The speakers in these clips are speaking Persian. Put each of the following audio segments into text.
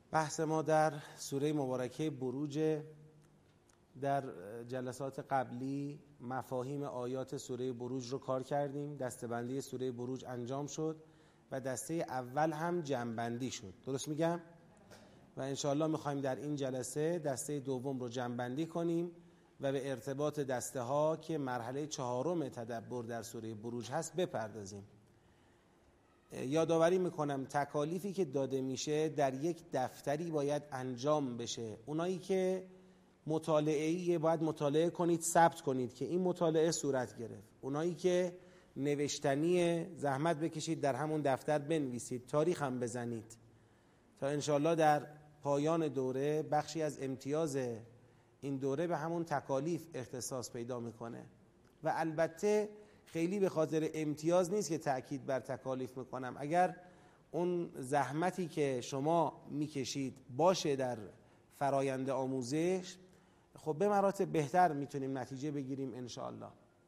بحث ما در سوره مبارکه بروج. در جلسات قبلی مفاهیم آیات سوره بروج رو کار کردیم، دسته‌بندی سوره بروج انجام شد و دسته اول هم جمع‌بندی شد. درست میگم؟ و انشاءالله میخوایم در این جلسه دسته دوم رو جمع‌بندی کنیم و به ارتباط دسته ها که مرحله 4 تدبر در سوره بروج هست بپردازیم. یادآوری میکنم تکالیفی که داده میشه در یک دفتری باید انجام بشه. اونایی که مطالعه‌ای باید مطالعه کنید، ثبت کنید که این مطالعه صورت گرفت. اونایی که نوشتنی زحمت بکشید در همون دفتر بنویسید، تاریخ هم بزنید تا انشالله در پایان دوره بخشی از امتیاز این دوره به همون تکالیف اختصاص پیدا میکنه. و البته خیلی به خاطر امتیاز نیست که تأکید بر تکالیف میکنم. اگر اون زحمتی که شما میکشید باشه در فرایند آموزش، خب به مراتب بهتر میتونیم نتیجه بگیریم انشاءالله.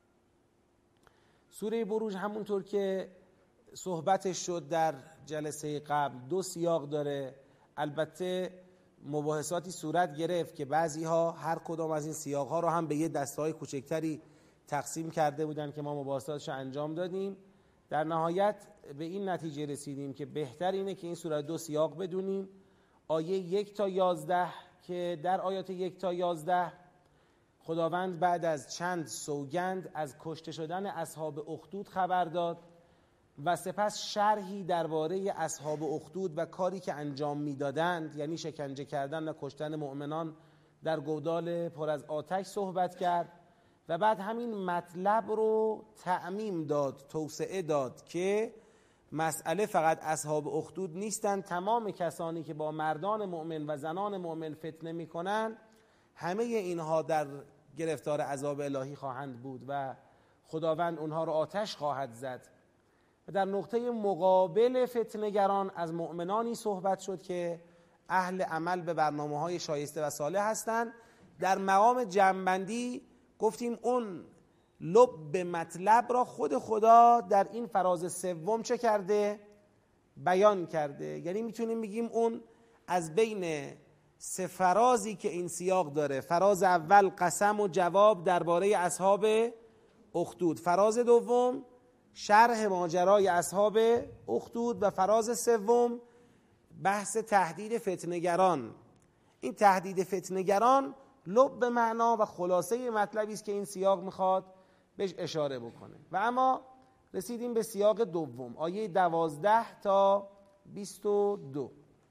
سوره بروج همونطور که صحبتش شد در جلسه قبل 2 سیاق داره. البته مباحثاتی صورت گرفت که بعضی ها هر کدام از این سیاق ها رو هم به یه دسته‌های کوچکتری تقسیم کرده بودن که ما مباحثاتش انجام دادیم. در نهایت به این نتیجه رسیدیم که بهتر اینه که این سوره 2 سیاق بدونیم. آیه 1 تا 11 که در آیات 1 تا 11 خداوند بعد از چند سوگند از کشته شدن اصحاب اخدود خبر داد و سپس شرحی درباره اصحاب اخدود و کاری که انجام میدادند، یعنی شکنجه کردن و کشتن مؤمنان در گودال پر از آتش صحبت کرد و بعد همین مطلب رو تعمیم داد، توسعه داد که مسئله فقط اصحاب اخدود نیستند، تمام کسانی که با مردان مؤمن و زنان مؤمن فتنه میکنن همه اینها در گرفتار عذاب الهی خواهند بود و خداوند اونها رو آتش خواهد زد. و در نقطه مقابل فتنه‌گران از مؤمنانی صحبت شد که اهل عمل به برنامه‌های شایسته و صالح هستند. در مقام جمع‌بندی گفتیم اون لب مطلب را خود خدا در این فراز سوم چه کرده؟ بیان کرده. یعنی میتونیم بگیم اون از بین 3 فرازی که این سیاق داره، فراز اول قسم و جواب درباره اصحاب اخدود، فراز دوم شرح ماجرای اصحاب اخدود و فراز سوم بحث تهدید فتنه‌گران. این تهدید فتنه‌گران لب معنا و خلاصه مطلبی است که این سیاق میخواد بهش اشاره بکنه. و اما رسیدیم به سیاق دوم، آیه 12 تا 22.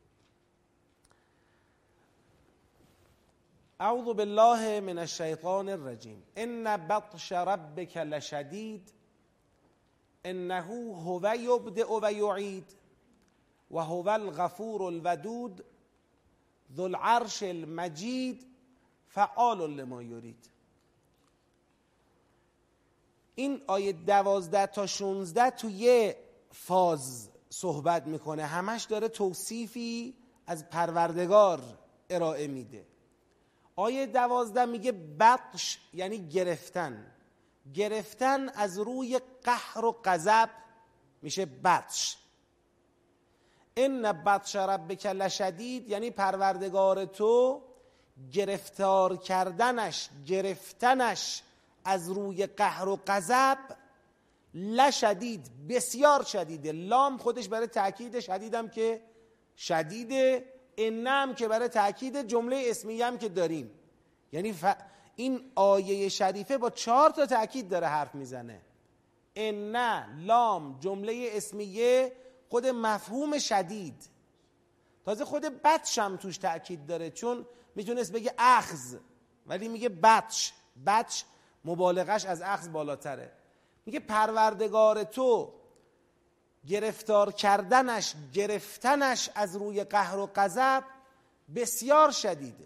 اعوذ بالله من الشیطان الرجیم. ان بطش ربک لشدید انه هو یبدئ و یعید و هو الغفور الودود ذو العرش المجید فعال لما یرید. این آیه 12 تا 16 تو یه فاز صحبت میکنه، همش داره توصیفی از پروردگار ارائه میده. آیه 12 میگه بطش یعنی گرفتن از روی قهر و غضب میشه بطش. ان بطش ربک لشدید یعنی پروردگار تو گرفتنش از روی قهر و غضب لشدید بسیار شدیده. لام خودش برای تأکید شدیدم که شدیده، انم که برای تأکید جمله اسمیه هم که داریم. یعنی این آیه شریفه با 4 تا تأکید داره حرف میزنه. ان، لام، جمله اسمیه، خود مفهوم شدید، تازه خود بطش هم توش تأکید داره، چون میتونست بگه اخذ ولی میگه بطش. بطش مبالغش از اخذ بالاتره. میگه پروردگار تو گرفتنش از روی قهر و غضب بسیار شدیده.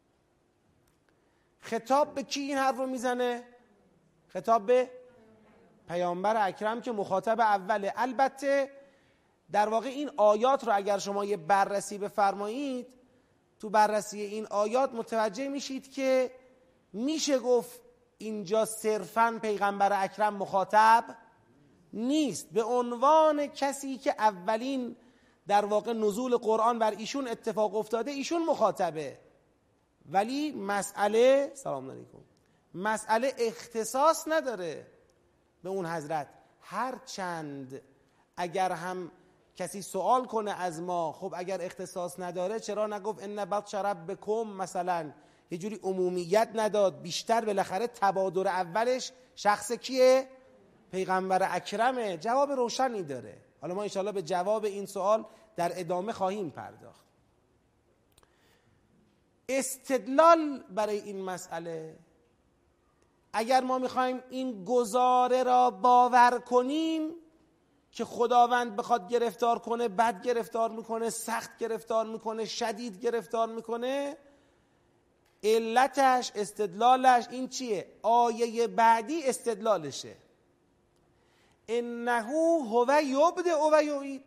خطاب به کی این حرف رو میزنه؟ خطاب به پیامبر اکرم که مخاطب اوله. البته در واقع این آیات رو اگر شما یه بررسی بفرمایید، تو بررسی این آیات متوجه میشید که میشه گفت اینجا صرفاً پیغمبر اکرم مخاطب نیست. به عنوان کسی که اولین در واقع نزول قرآن بر ایشون اتفاق افتاده، ایشون مخاطبه. ولی مسئله، سلام علیکم، مسئله اختصاص نداره به اون حضرت. هر چند اگر هم کسی سوال کنه از ما، خب اگر اختصاص نداره چرا نگفت ان بطش ربکم مثلا، یه جوری عمومیت نداد، بیشتر بالاخره تبادر اولش شخص کیه؟ پیغمبر اکرمه. جواب روشنی داره. حالا ما انشاءالله به جواب این سوال در ادامه خواهیم پرداخت. استدلال برای این مسئله، اگر ما میخوایم این گزاره را باور کنیم که خداوند بخواد گرفتار کنه، بد گرفتار میکنه، سخت گرفتار میکنه، شدید گرفتار میکنه، علتش، استدلالش این چیه؟ آیه بعدی استدلالشه. انه هو یبدئ و یعید.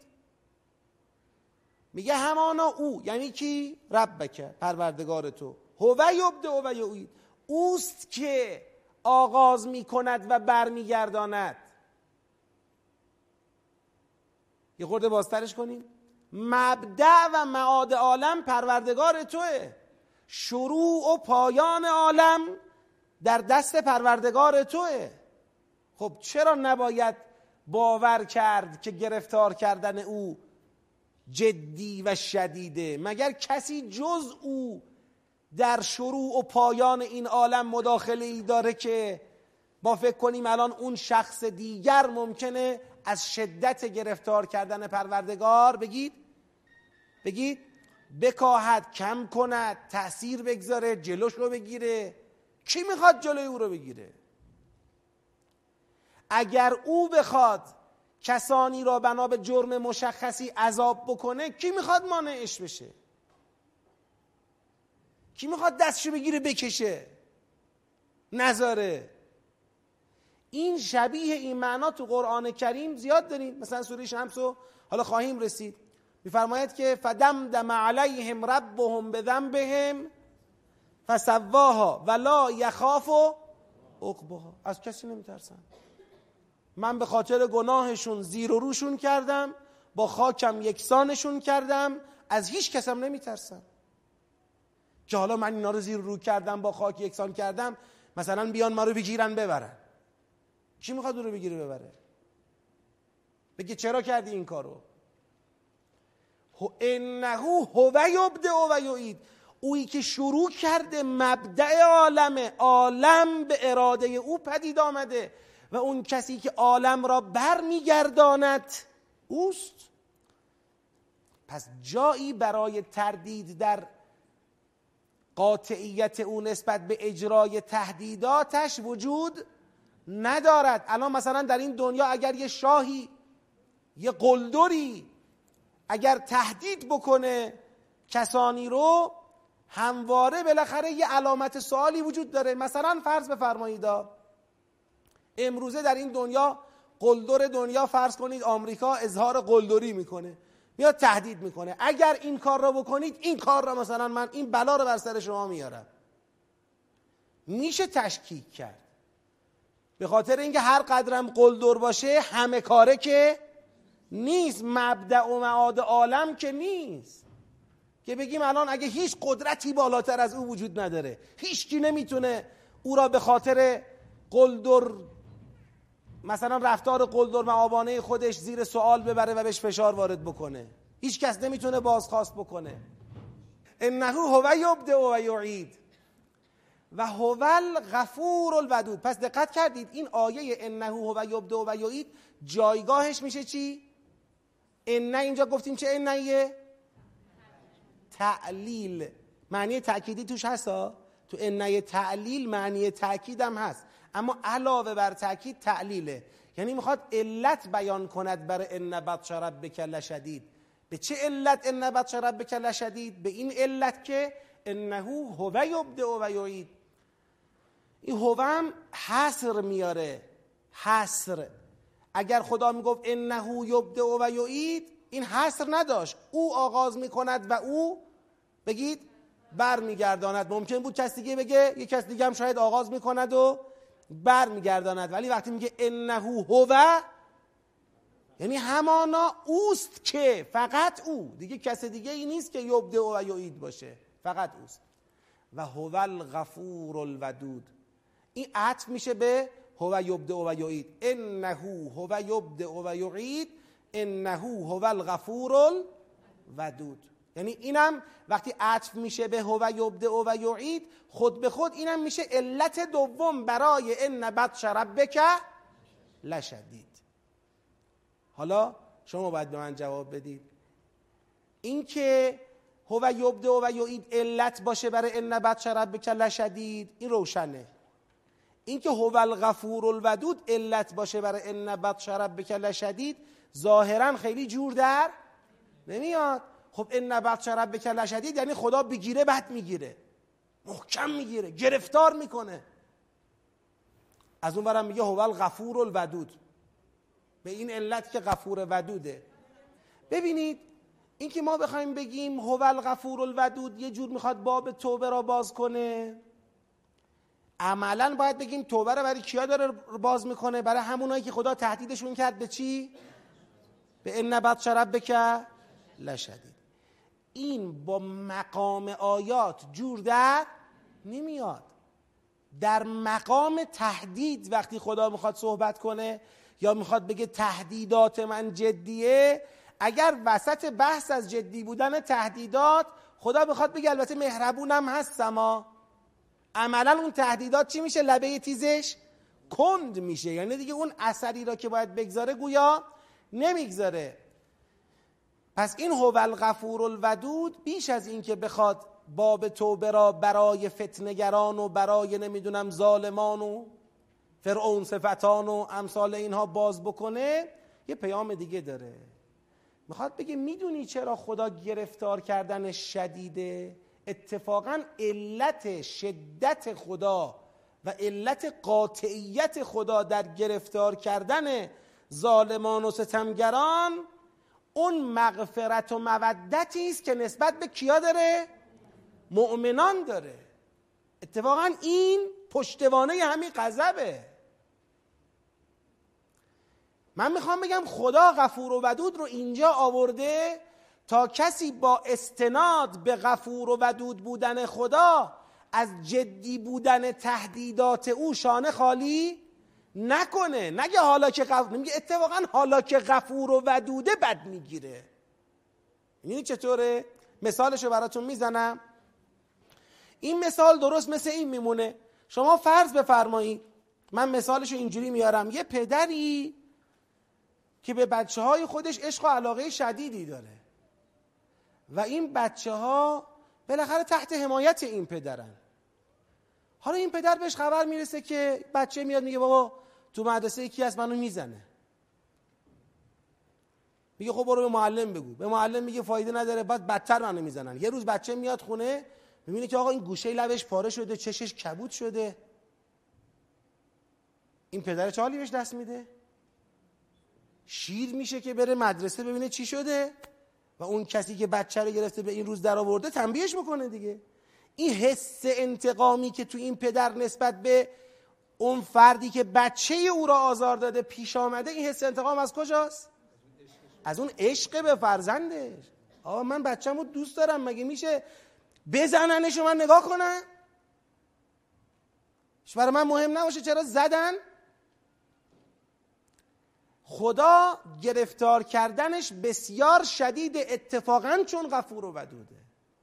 میگه همانا او، یعنی کی؟ ربک، پروردگار تو. هو یبدئ و یعید، اوست که آغاز میکند و برمیگرداند. یه خورده بازترش کنیم. مبدأ و معاد عالم پروردگار توه. شروع و پایان عالم در دست پروردگار توه. خب چرا نباید باور کرد که گرفتار کردن او جدی و شدیده؟ مگر کسی جز او در شروع و پایان این عالم مداخله ای داره که ما فکر کنیم الان اون شخص دیگر ممکنه از شدت گرفتار کردن پروردگار بگید بکاهد، کم کند، تأثیر بگذاره، جلوش رو بگیره؟ کی میخواد جلوی او رو بگیره؟ اگر او بخواد کسانی را بنا به جرم مشخصی عذاب بکنه، کی میخواد مانعش بشه؟ کی میخواد دستشو بگیره بکشه نذاره؟ این شبیه این معنا تو قرآن کریم زیاد داریم. مثلا سوره شمس رو حالا خواهیم رسید، میفرماید که فدمدم علیهم ربهم بذنبهم فسواها ولا یخاف عقباها. از کسی نمیترسن. من به خاطر گناهشون زیر و روشون کردم، با خاکم یکسانشون کردم، از هیچ کسم نمیترسم. که حالا من اینا رو زیر و رو کردم، با خاک یکسان کردم، مثلا بیان ما رو بگیرن ببرن. کی میخواد اون رو بگیره ببره؟ بگه چرا کردی این کارو؟ انه هو یبدئ و یعید، اویی که شروع کرده، مبدأ عالمه، عالم به اراده او پدید آمده و اون کسی که عالم را بر میگرداند اوست. پس جایی برای تردید در قاطعیت او نسبت به اجرای تهدیداتش وجود ندارد. الان مثلا در این دنیا اگر یه شاهی، یه قلدری اگر تهدید بکنه کسانی رو، همواره بالاخره یه علامت سوالی وجود داره. مثلا فرض بفرمایید امروزه در این دنیا قلدر دنیا، فرض کنید آمریکا اظهار قلدری میکنه، میاد تهدید میکنه اگر این کار را بکنید، این کار را مثلا من این بلا رو بر سر شما میارم. میشه تشکیک کرد، به خاطر اینکه هر قدرم قلدر باشه همه کاره که نیست، مبدأ و معاد عالم که نیست که بگیم الان اگه هیچ قدرتی بالاتر از او وجود نداره، هیچ کی نمیتونه او را به خاطر قلدر، مثلا رفتار قلدر معابانه خودش زیر سوال ببره و بهش فشار وارد بکنه. هیچ کس نمیتونه بازخواست بکنه. انه هو یبدئ و یعید و هو الغفور الودود. پس دقت کردید این آیه انه هو یبدئ و یعید جایگاهش میشه چی؟ انه اینجا گفتیم چه انهیه؟ تعلیل. معنی تأکیدی توش هستا؟ تو انه تعلیل معنی تأکید هم هست، اما علاوه بر تأکید تعلیله، یعنی میخواد علت بیان کند برای ان بطش ربک لشدید. به چه علت ان بطش ربک لشدید؟ به این علت که انه هو یبدئ و یعید. این هو هم حصر میاره، حصر. اگر خدا میگفت انه یبدئ و یعید، این حصر نداشت، او آغاز میکند و او بگید بر میگرداند. ممکن بود کس دیگه بگه، یک کس دیگه هم شاید آغاز میکند و بر میگرداند، ولی وقتی میگه انه هو یعنی همانا اوست که، فقط او، دیگه کس دیگه ای نیست که یبدأ و یعید باشه، فقط اوست. و هو الغفور الودود، این عطف میشه به هو یبدأ و یعید. انه هو یبدأ و یعید انه هو الغفور الودود. یعنی اینم وقتی عطف میشه به هو یبدأ و یعید، خود به خود اینم میشه علت دوم برای ان بطش ربک لشدید. حالا شما باید به من جواب بدید، این که هو یبدأ و یعید علت باشه برای ان بطش ربک لشدید، این روشنه. این که هو الغفور الودود علت باشه برای ان بطش ربک لشدید، ظاهرا خیلی جور در نمیاد. خب ان بطش ربک لشدید یعنی خدا بگیره بد میگیره، محکم میگیره، گرفتار میکنه. از اون برم میگه هو الغفور الودود، به این علت که غفور ودوده. ببینید این که ما بخوایم بگیم هو الغفور الودود یه جور میخواد باب توبه را باز کنه، عملا باید بگیم توبه را برای کیا داره باز میکنه؟ برای همونایی که خدا تهدیدشون کرد به چی؟ به ان بطش ربک لشدید. این با مقام آیات جور در نمیاد. در مقام تهدید وقتی خدا میخواد صحبت کنه یا میخواد بگه تهدیدات من جدیه، اگر وسط بحث از جدی بودن تهدیدات خدا بخواد بگه البته مهربونم هستم، عملا اون تهدیدات چی میشه؟ لبه تیزش کند میشه، یعنی دیگه اون اثری را که باید بگذاره گویا نمیگذاره. پس این هو الغفور الودود بیش از این که بخواد باب توبه را برای فتنگران و برای نمیدونم ظالمان و فرعون صفتان و امثال اینها باز بکنه، یه پیام دیگه داره. میخواد بگه میدونی چرا خدا گرفتار کردنش شدیده؟ اتفاقا علت شدت خدا و علت قاطعیت خدا در گرفتار کردن ظالمان و ستمگران اون مغفرت و مودتی است که نسبت به کیا داره؟ مؤمنان داره. اتفاقا این پشتوانه همین غضبه. من میخوام بگم خدا غفور و ودود رو اینجا آورده تا کسی با استناد به غفور و ودود بودن خدا از جدی بودن تهدیدات او شانه خالی نکنه. نگه حالا که نمیگه اتفاقا حالا که غفور و ودوده بد میگیره. یعنی چطوره؟ مثالشو براتون میزنم. این مثال درست مثل این میمونه. شما فرض بفرمایید، من مثالشو اینجوری میارم، یه پدری که به بچه های خودش عشق و علاقه شدیدی داره و این بچه ها بالاخره تحت حمایت این پدرن. حالا این پدر بهش خبر میرسه که بچه میاد میگه بابا تو مدرسه یکی از منو میزنه. میگه خب برو به معلم بگو. به معلم میگه فایده نداره، بعد بدتر منو میزنن. یه روز بچه میاد خونه میبینه که آقا این گوشه لبش پاره شده، چشش کبود شده. این پدر چه حالی بهش دست میده؟ شیر میشه که بره مدرسه ببینه چی شده و اون کسی که بچه رو گرفته به این روز در آورده تنبیهش میکنه دیگه. این حس انتقامی که تو این پدر نسبت به اون فردی که بچه او را آزار داده پیش آمده، این حس انتقام از کجاست؟ از اون عشق به فرزندش. آقا من بچه‌مو دوست دارم، مگه میشه بزننش و من نگاه کنم؟ برای من مهم نباشه چرا زدن؟ خدا گرفتار کردنش بسیار شدید، اتفاقاً چون غفور و ودوده،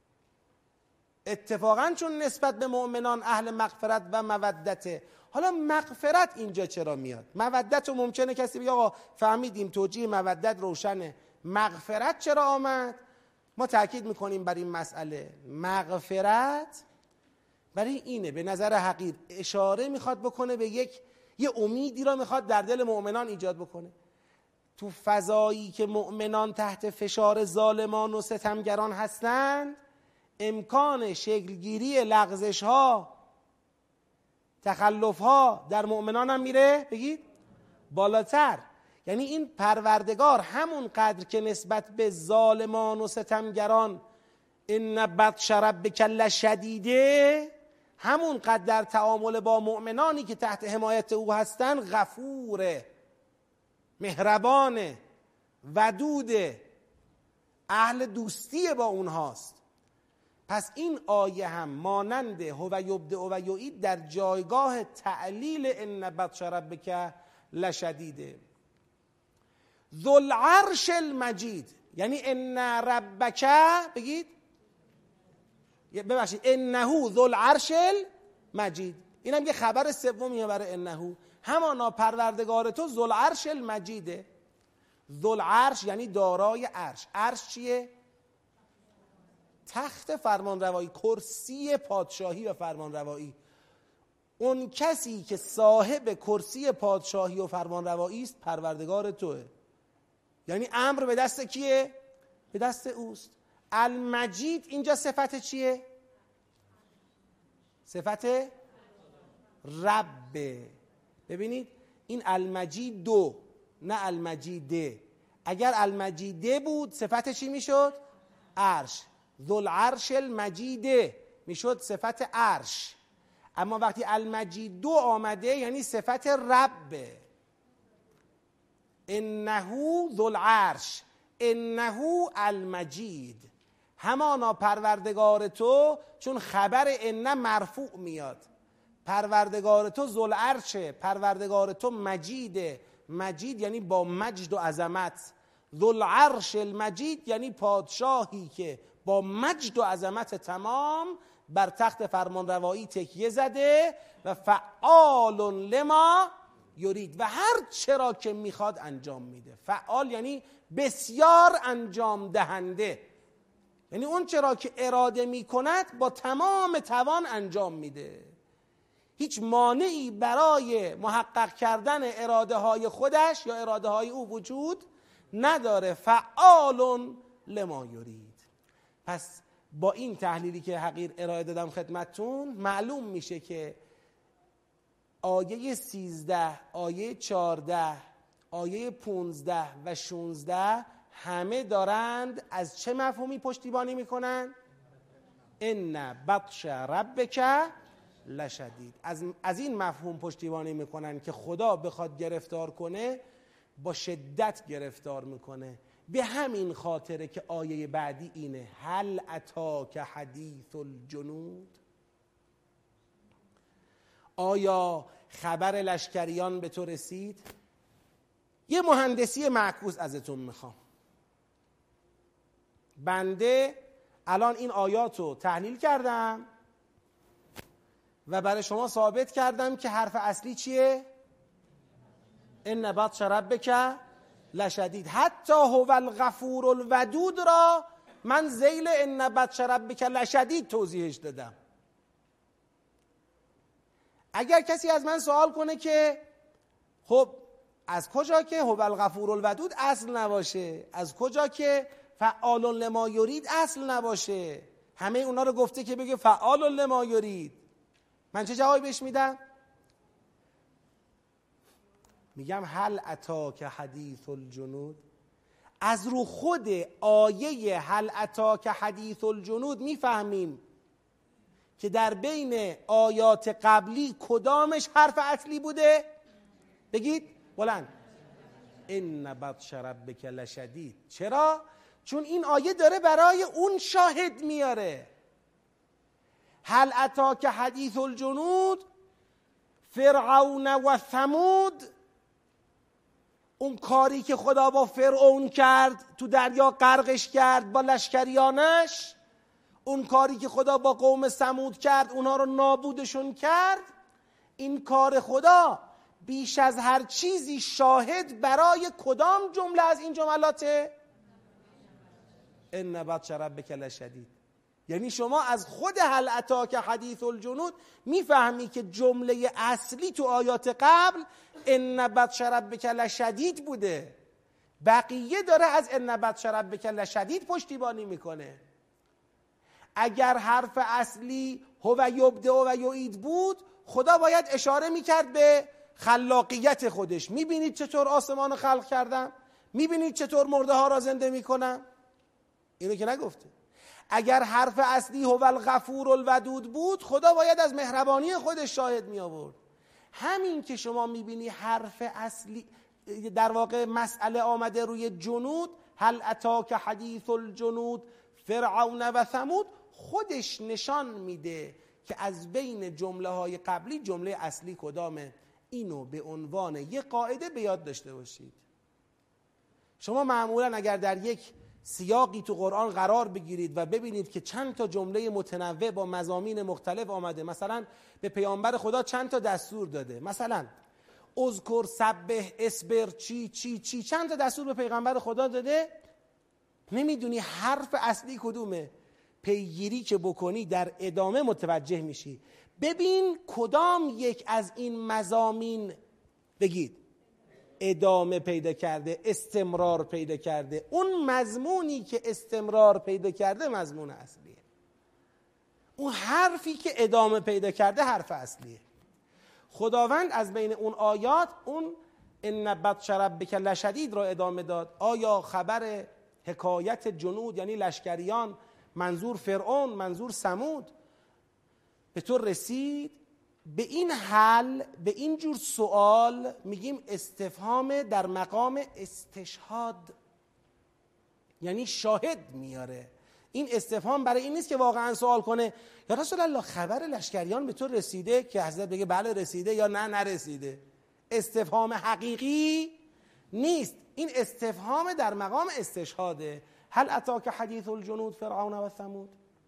اتفاقاً چون نسبت به مؤمنان اهل مغفرت و مودته. حالا مغفرت اینجا چرا میاد؟ مودت رو ممکنه کسی بگه آقا فهمیدیم توجیه مودت روشنه، مغفرت چرا آمد؟ ما تأکید میکنیم بر این مسئله. مغفرت برای اینه به نظر حقیر اشاره میخواد بکنه به یه امیدی را میخواد در دل مؤمنان ایجاد بکنه. تو فضایی که مؤمنان تحت فشار ظالمان و ستمگران هستند، امکان شکلگیری لغزش ها، تخلف ها در مؤمنان هم میره بگید بالاتر. یعنی این پروردگار همون قدر که نسبت به ظالمان و ستمگران ان بطش ربک لشدیده، همون قدر در تعامل با مؤمنانی که تحت حمایت او هستن غفوره، مهربانه، ودوده، اهل دوستی با اونهاست. پس این آیه هم مانند هو یبدئ و یعید در جایگاه تعلیل ان بطش ربک لشدیده. ذوالعرش المجید، یعنی ان ربک، بگید ببخشید، انه ذوالعرش المجید، اینم یه خبر سومیه برای انه، همانا پروردگار تو ذوالعرش المجیده. ذوالعرش یعنی دارای عرش. عرش چیه؟ تخت فرمانروایی، کرسی پادشاهی و فرمانروایی. اون کسی که صاحب کرسی پادشاهی و فرمانروایی است پروردگار توه، یعنی امر به دست کیه؟ به دست اوست. المجید اینجا صفت چیه؟ صفت ربه. ببینید این المجید دو، نه المجیده. اگر المجیده بود صفت چی میشد؟ عرش. ذوالعرش المجیده میشد صفت عرش. اما وقتی المجید دو آمده یعنی صفت ربه. انه ذوالعرش، انه المجید، همانا پروردگار تو، چون خبر ان مرفوع میاد. پروردگار تو ذوالعرشه، پروردگار تو مجیده. مجید یعنی با مجد و عظمت. ذوالعرش المجید یعنی پادشاهی که با مجد و عظمت تمام بر تخت فرمانروایی تکیه زده و فعال لما یرید، و هر چرا که میخواد انجام میده. فعال یعنی بسیار انجام دهنده، یعنی اون چرا که اراده میکند با تمام توان انجام میده. هیچ مانعی برای محقق کردن اراده های خودش یا اراده های او وجود نداره. فعال لما یرید. پس با این تحلیلی که حقیر ارائه دادم خدمتتون معلوم میشه که آیه 13، آیه 14، آیه 15 و 16 همه دارند از چه مفهومی پشتیبانی میکنن؟ ان بطش ربک لشدید. از این مفهوم پشتیبانی میکنن که خدا بخواد گرفتار کنه با شدت گرفتار میکنه. به همین خاطره که آیه بعدی اینه هل اتاک حدیث الجنود، آیا خبر لشکریان به تو رسید؟ یه مهندسی معکوس ازتون میخوام. بنده الان این آیات رو تحلیل کردم و برای شما ثابت کردم که حرف اصلی چیه؟ ان بطش ربک لشدید. حتی هو الغفور الودود را من ذیل ان بطش ربک لشدید توضیحش دادم. اگر کسی از من سوال کنه که خب از کجا که هو الغفور الودود اصل نباشه، از کجا که فعال لما یرید اصل نباشه، همه اونا رو گفته که بگه فعال لما یرید، من چه جوابی بهش میدم؟ میگم هل اتاک حدیث الجنود. از رو خود آیه هل اتاک حدیث الجنود میفهمیم که در بین آیات قبلی کدامش حرف اصلی بوده؟ بگید بلند. ان بطش ربک لشدید. چرا؟ چون این آیه داره برای اون شاهد میاره. هل اتاک حدیث الجنود، فرعون و ثمود، اون کاری که خدا با فرعون کرد، تو دریا غرقش کرد با لشکریانش، اون کاری که خدا با قوم ثمود کرد، اونها رو نابودشون کرد، این کار خدا بیش از هر چیزی شاهد برای کدام جمله از این جملاته؟ ان بطش ربک لشدید. یعنی شما از خود هل اتاک حدیث الجنود میفهمی که جمله اصلی تو آیات قبل ان بطش ربک لشدید بوده. بقیه داره از ان بطش ربک لشدید پشتیبانی میکنه. اگر حرف اصلی هو یبدئ و یعید بود، خدا باید اشاره میکرد به خلاقیت خودش. میبینید چطور آسمان رو خلق کردم؟ میبینید چطور مرده ها را زنده میکنم؟ اینو که نگفته. اگر حرف اصلی هو الغفور الودود بود، خدا باید از مهربانی خودش شاهد می آورد. همین که شما میبینی حرف اصلی در واقع مسئله آمده روی جنود، هل اتاک حدیث الجنود فرعون و ثمود، خودش نشان میده که از بین جمله های قبلی جمله اصلی کدامه. اینو به عنوان یک قاعده به یاد داشته باشید. شما معمولا اگر در یک سیاقی تو قرآن قرار بگیرید و ببینید که چند تا جمله متنوع با مضامین مختلف آمده، مثلا به پیامبر خدا چند تا دستور داده، مثلا اذکر سبح اصبر چی چند تا دستور به پیغمبر خدا داده، نمیدونی حرف اصلی کدومه، پیگیری که بکنی در ادامه متوجه میشی. ببین کدام یک از این مضامین بگید ادامه پیدا کرده، استمرار پیدا کرده. اون مضمونی که استمرار پیدا کرده مضمون اصلیه، اون حرفی که ادامه پیدا کرده حرف اصلیه. خداوند از بین اون آیات اون ان بطش ربک لشدید را ادامه داد. آیا خبر حکایت جنود یعنی لشکریان، منظور فرعون، منظور ثمود، به تو رسید؟ به این حل، به این جور سوال میگیم استفهام در مقام استشهاد، یعنی شاهد میاره. این استفهام برای این نیست که واقعا سوال کنه یا رسول الله خبر لشکریان به تو رسیده، که حضرت بگه بله رسیده یا نه نرسیده. استفهام حقیقی نیست، این استفهام در مقام استشهاده. هل اتاک حدیث الجنود فرعون و ثمود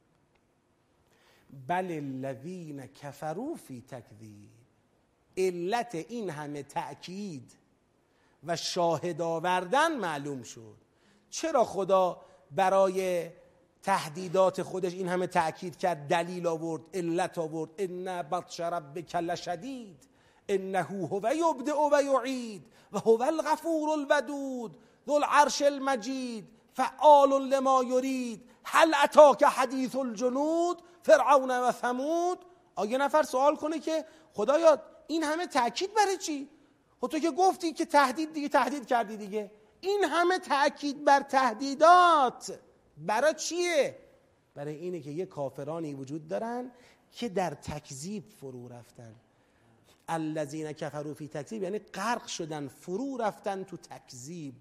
بل الذین کفروا فی تکذیب. علت این همه تأکید و شاهد آوردن معلوم شد. چرا خدا برای تهدیدات خودش این همه تأکید کرد، دلیل آورد، علت آورد؟ ان بطش ربک لشدید انه هو یبدئ و یعید و هو الغفور الودود ذو العرش المجید فعال لما یرید هل اتاک حدیث الجنود فرعون و ثمود. آگه نفر سوال کنه که خدایا این همه تأکید برای چی؟ خب تو که گفتی که تهدید دیگه، تهدید کردی دیگه، این همه تأکید بر تهدیدات برای چیه؟ برای اینه که یه کافرانی وجود دارن که در تکذیب فرو رفتن. الذین کفروا فی تکذیب یعنی غرق شدن، فرو رفتن تو تکذیب.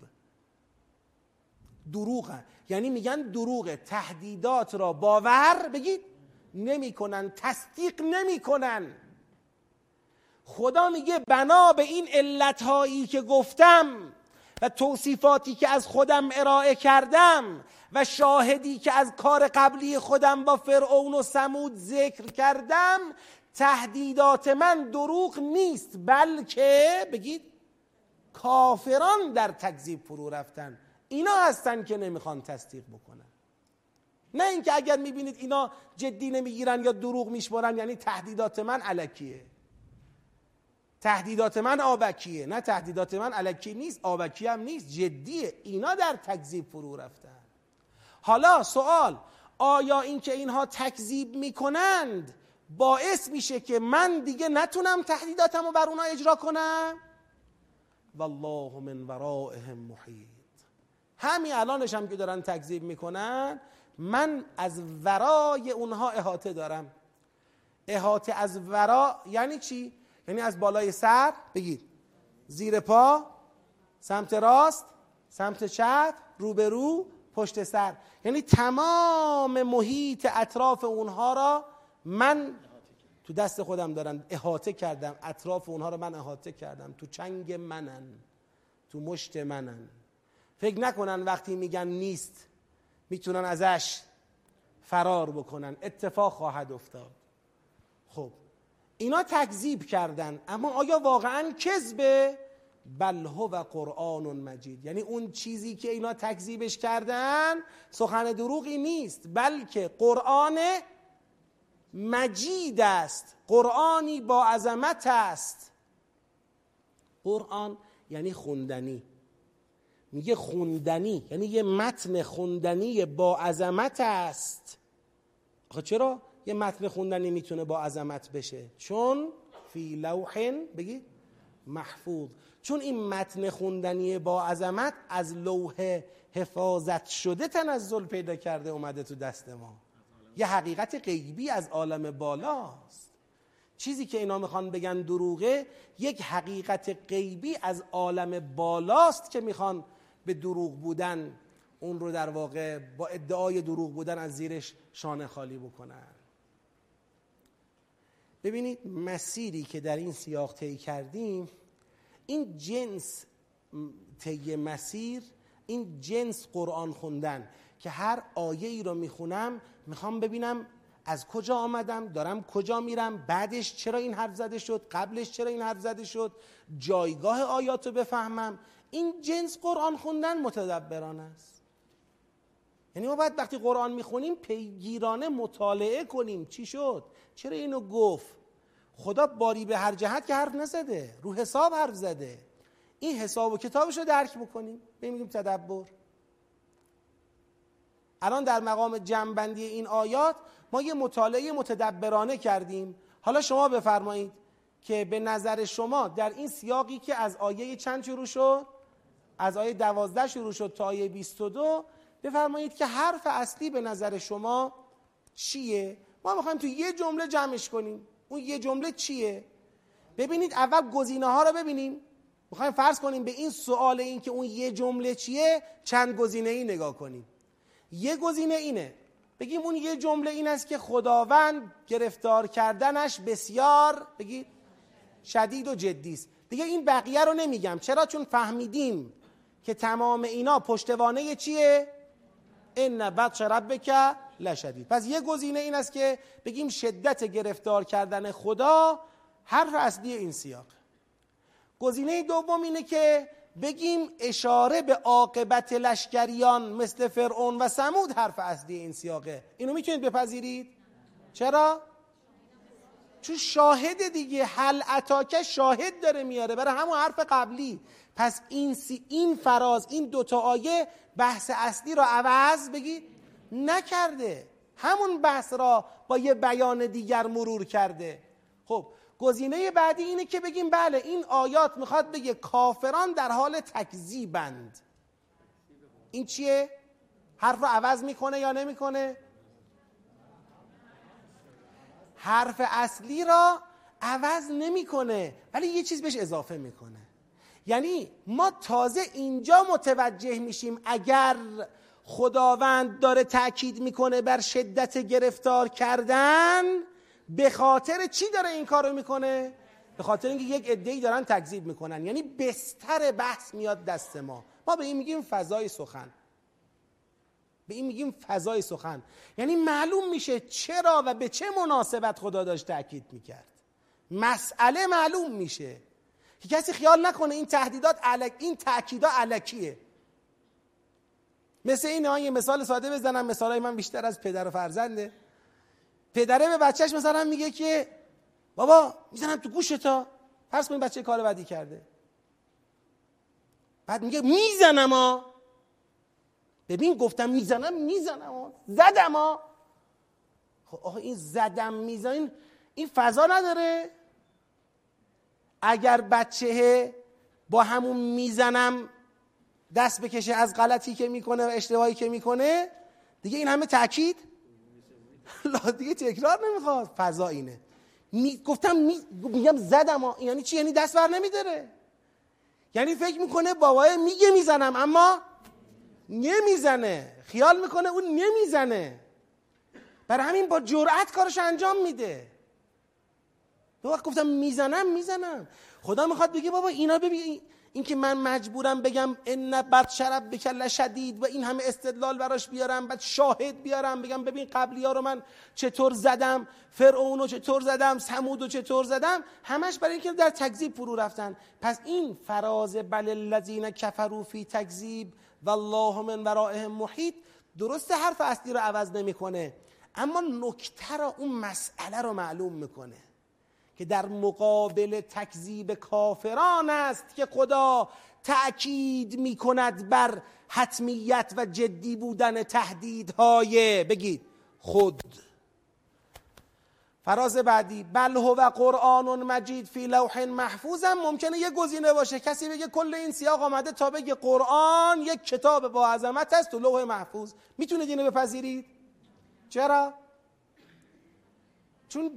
دروغه، یعنی میگن دروغه، تهدیدات را باور بگید نمی کنن، تصدیق نمی کنن. خدا میگه بنا به این علتهایی که گفتم و توصیفاتی که از خودم ارائه کردم و شاهدی که از کار قبلی خودم با فرعون و ثمود ذکر کردم، تهدیدات من دروغ نیست، بلکه بگید کافران در تکذیب فرو رفتن. اینا هستن که نمیخوان تصدیق بکنن، نه اینکه اگر میبینید اینا جدی نمیگیرن یا دروغ میشمارن یعنی تهدیدات من الکیه، تهدیدات من آبکیه. نه، تهدیدات من الکی نیست، آبکی هم نیست، جدیه. اینا در تکذیب فرو رفتن. حالا سوال، آیا اینکه اینها تکذیب میکنند باعث میشه که من دیگه نتونم تهدیداتمو بر اونها اجرا کنم؟ والله من ورائهم محیط. همین الانش هم که دارن تکذیب میکنن، من از ورای اونها احاطه دارم. احاطه از ورا یعنی چی؟ یعنی از بالای سر بگید، زیر پا، سمت راست، سمت چپ، روبرو، پشت سر، یعنی تمام محیط اطراف اونها را من تو دست خودم دارم، احاطه کردم. اطراف اونها را من احاطه کردم، تو چنگ منن، تو مشت منن. فکر نکنن وقتی میگن نیست میتونن ازش فرار بکنن، اتفاق خواهد افتاد. خب اینا تکذیب کردن، اما آیا واقعا کذبه؟ بل هو قرآن مجید. یعنی اون چیزی که اینا تکذیبش کردن سخن دروغی نیست، بلکه قرآن مجید است، قرآنی با عظمت است. قرآن یعنی خوندنی، میگه خوندنی یعنی یه متن خوندنی با عظمت است. آخه چرا یه متن خوندنی میتونه با عظمت بشه؟ چون فی لوح بگید محفوظ، چون این متن خوندنی با عظمت از لوح حفاظت شده تنزل پیدا کرده اومده تو دست ما. یه حقیقت غیبی از عالم بالاست. چیزی که اینا میخوان بگن دروغه یک حقیقت غیبی از عالم بالاست که میخوان به دروغ بودن اون رو در واقع با ادعای دروغ بودن از زیرش شانه خالی بکنن. ببینید مسیری که در این سیاق طی کردیم، این جنس طی مسیر، این جنس قرآن خوندن که هر آیه ای رو میخونم میخوام ببینم از کجا آمدم، دارم کجا میرم، بعدش چرا این حرف زده شد، قبلش چرا این حرف زده شد، جایگاه آیات رو بفهمم. این جنس قرآن خوندن متدبرانه است. یعنی ما باید وقتی قرآن میخونیم پیگیرانه مطالعه کنیم چی شد، چرا اینو گفت. خدا باری به هر جهت که حرف نزده، رو حساب حرف زده. این حساب و کتابش رو درک بکنیم، ببینیم تدبر. الان در مقام جمع‌بندی این آیات ما یه مطالعه متدبرانه کردیم. حالا شما بفرمایید که به نظر شما در این سیاقی که از آیه چند شروع شد؟ از آیه 12 شروع شد تا آیه 22، بفرمایید که حرف اصلی به نظر شما چیه؟ ما میخوایم تو یه جمله جمعش کنیم. اون یه جمله چیه؟ ببینید اول گزینه ها رو ببینیم. میخوایم فرض کنیم به این سوال این که اون یه جمله چیه چند گزینه ای نگاه کنیم. یه گزینه اینه بگیم اون یه جمله این است که خداوند گرفتار کردنش بسیار بگید شدید و جدی است. دیگه این بقیه رو نمیگم. چرا؟ چون فهمیدیم که تمام اینا پشتوانه چیه؟ ان بطش ربک لشدید. پس یه گزینه این است که بگیم شدت گرفتار کردن خدا حرف اصلی این سیاق. گزینه دوم اینه که بگیم اشاره به عاقبت لشکریان مثل فرعون و ثمود حرف اصلی این سیاقه. اینو میتونید بپذیرید؟ چرا؟ چون شاهد دیگه، هل اتاک شاهد داره میاره برای همون حرف قبلی. پس این فراز، این دوتا آیه بحث اصلی را عوض بگید نکرده، همون بحث را با یه بیان دیگر مرور کرده. خب گزینه بعدی اینه که بگیم بله این آیات میخواد بگه کافران در حال تکذیبند. این چیه؟ حرف رو عوض میکنه یا نمیکنه؟ حرف اصلی را عوض نمیکنه ولی یه چیز بهش اضافه میکنه. یعنی ما تازه اینجا متوجه میشیم اگر خداوند داره تأکید میکنه بر شدت گرفتار کردن، به خاطر چی داره این کارو میکنه؟ به خاطر اینکه یک عده‌ای دارن تکذیب میکنن. یعنی بستر بحث میاد دست ما به این میگیم فضای سخن. به این میگیم فضای سخن. یعنی معلوم میشه چرا و به چه مناسبت خدا داشت تأکید میکرد. مسئله معلوم میشه که کسی خیال نکنه این تهدیدات این تأکیدات الکیه. مثل اینه، یه مثال ساده بزنم، مثالای من بیشتر از پدر و فرزنده. پدره به بچهش مثلا میگه که بابا میزنم تو گوشتا، فرض کن بچه کار بدی کرده، بعد میگه میزنم ها. ببین گفتم میزنم ها، زدم ها. خب آخه این زدم میزنم این فضا نداره؟ اگر بچه با همون میزنم دست بکشه از غلطی که میکنه و اشتباهی که میکنه، دیگه این همه تأکید دیگه تکرار نمیخواد. فضا اینه. گفتم میگم زدم ها. یعنی چی؟ یعنی دست بر نمیداره. یعنی فکر میکنه بابای میگه میزنم اما نمیزنه، خیال میکنه اون نمیزنه، برای همین با جرأت کارش انجام میده. به وقت گفتم میزنم خدا میخواد بگه بابا اینا ببین این که من مجبورم بگم ان بطش ربک لشدید و این همه استدلال براش بیارم، بعد شاهد بیارم بگم ببین قبلی ها رو من چطور زدم، فرعون رو چطور زدم، ثمود رو چطور زدم، همش برای اینکه در تکذیب فرو رفتن. پس این فراز بل الذین کفروا فی تکذیب والله من ورائهم محیط درسته حرف اصلی رو عوض نمیکنه، اما نکته رو، اون مسئله رو معلوم میکنه که در مقابل تکذیب کافران است که خدا تأکید میکند بر حتمیت و جدی بودن تهدیدهای بگید خود. فراز بعدی بل هو قرآن مجید فی لوح محفوظ هم ممکنه یه گزینه باشه. کسی بگه کل این سیاق آمده تا بگه قرآن یک کتاب با عظمت است تو لوح محفوظ. میتونید اینو بپذیرید؟ چرا؟ چون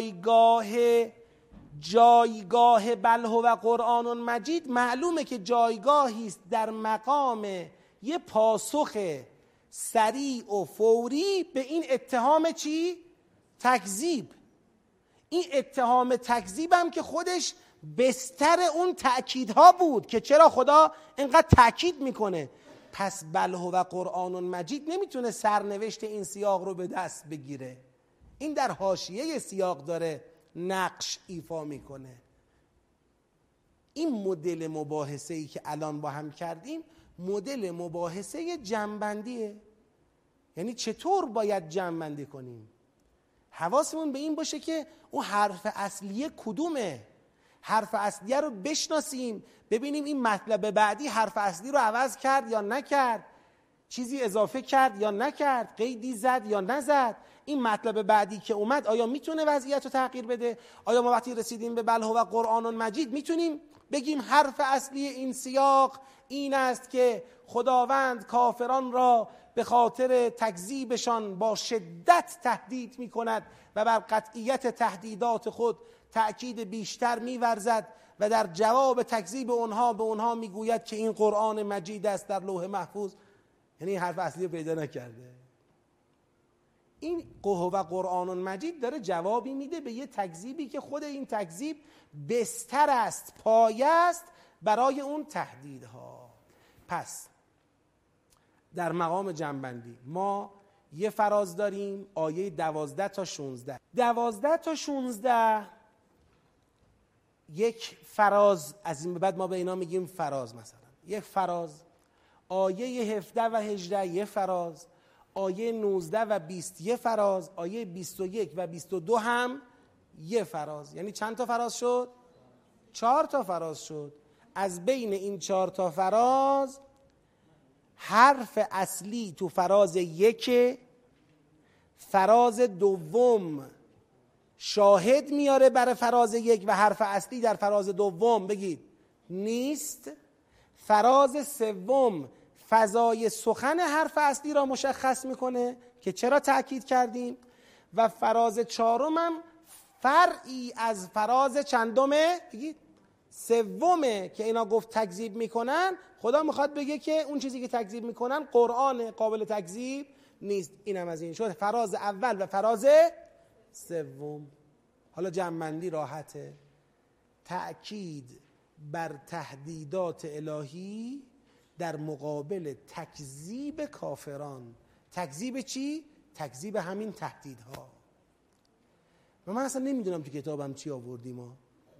جایگاه بل هو قرآن مجید معلومه که جایگاهی است در مقام یه پاسخ سریع و فوری به این اتهام چی؟ تکذیب. این اتهام تکذیب هم که خودش بستر اون تأکیدها بود که چرا خدا اینقدر تأکید میکنه. پس بل هو قرآن مجید نمیتونه سرنوشت این سیاق رو به دست بگیره. این در حاشیه سیاق داره نقش ایفا میکنه. این مدل مباحثه‌ای که الان با هم کردیم مدل مباحثه جمع‌بندیه. یعنی چطور باید جمع‌بندی کنیم؟ حواسمون به این باشه که اون حرف اصلیه کدومه، حرف اصلیه رو بشناسیم، ببینیم این مطلب بعدی حرف اصلی رو عوض کرد یا نکرد، چیزی اضافه کرد یا نکرد، قیدی زد یا نزد. این مطلب بعدی که اومد آیا میتونه وضعیت رو تغییر بده؟ آیا ما وقتی رسیدیم به بل هو قرآن مجید میتونیم بگیم حرف اصلی این سیاق این است که خداوند کافران را به خاطر تکذیبشان با شدت تهدید میکند و بر قطعیت تهدیدات خود تأکید بیشتر میورزد و در جواب تکذیب اونها به اونها میگوید که این قرآن مجید است در لوح محفوظ؟ یعنی حرف اصلی رو پیدا نکرده. این هو قرآن مجید داره جوابی میده به یه تکذیبی که خود این تکذیب بستر است، پایه است برای اون تهدیدها. پس در مقام جنبندی ما یه فراز داریم، آیه 12 تا 16. 12 تا 16 یک فراز، از این به بعد ما به اینا میگیم فراز. مثلا یک فراز، آیه 17 و 18 یه فراز، آیه 19 و 20 یه فراز، آیه 21 و 22 هم یه فراز. یعنی چند تا فراز شد؟ 4 تا فراز شد. از بین این 4 تا فراز حرف اصلی تو فراز 1، فراز دوم شاهد میاره برای فراز 1 و حرف اصلی در فراز دوم بگید نیست. فراز سوم فضای سخن حرف اصلی را مشخص میکنه که چرا تأکید کردیم، و فراز 4 هم فرعی از فراز چندمه؟ بگید سومه که اینا گفت تکذیب میکنن. خدا میخواد بگه که اون چیزی که تکذیب میکنن قرآن قابل تکذیب نیست. اینم از این شد فراز اول و فراز سوم. حالا جمع‌بندی راحته. تأکید بر تهدیدات الهی در مقابل تکذیب کافران. تکذیب چی؟ تکذیب همین تهدیدها. و من اصلا نمیدونم تو کتابم چی آوردیم ما.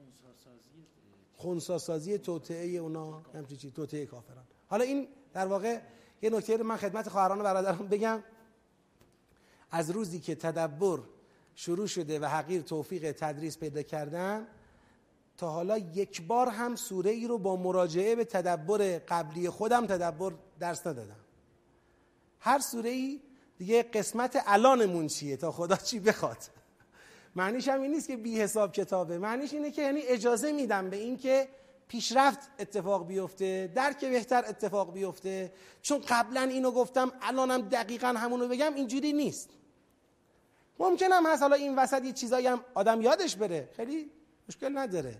خنثی‌سازی توطئه اونا، همچین چی، توطئه کافران. حالا این در واقع یه نکته رو من خدمت خواهران و برادران بگم. از روزی که تدبر شروع شده و حقیر توفیق تدریس پیدا کردن تا حالا یک بار هم سوره ای رو با مراجعه به تدبر قبلی خودم تدبر درس ندادم. هر سوره ای دیگه قسمت الانمون چیه تا خدا چی بخواد. معنیش هم این نیست که بی حساب کتابه، معنیش اینه که یعنی اجازه میدم به این که پیشرفت اتفاق بیفته، درک بهتر اتفاق بیفته. چون قبلا اینو گفتم الانم دقیقاً همونو بگم اینجوری نیست. ممکنه هم هست حالا این وسط یه چیزایی هم آدم یادش بره، خیلی مشکل نداره.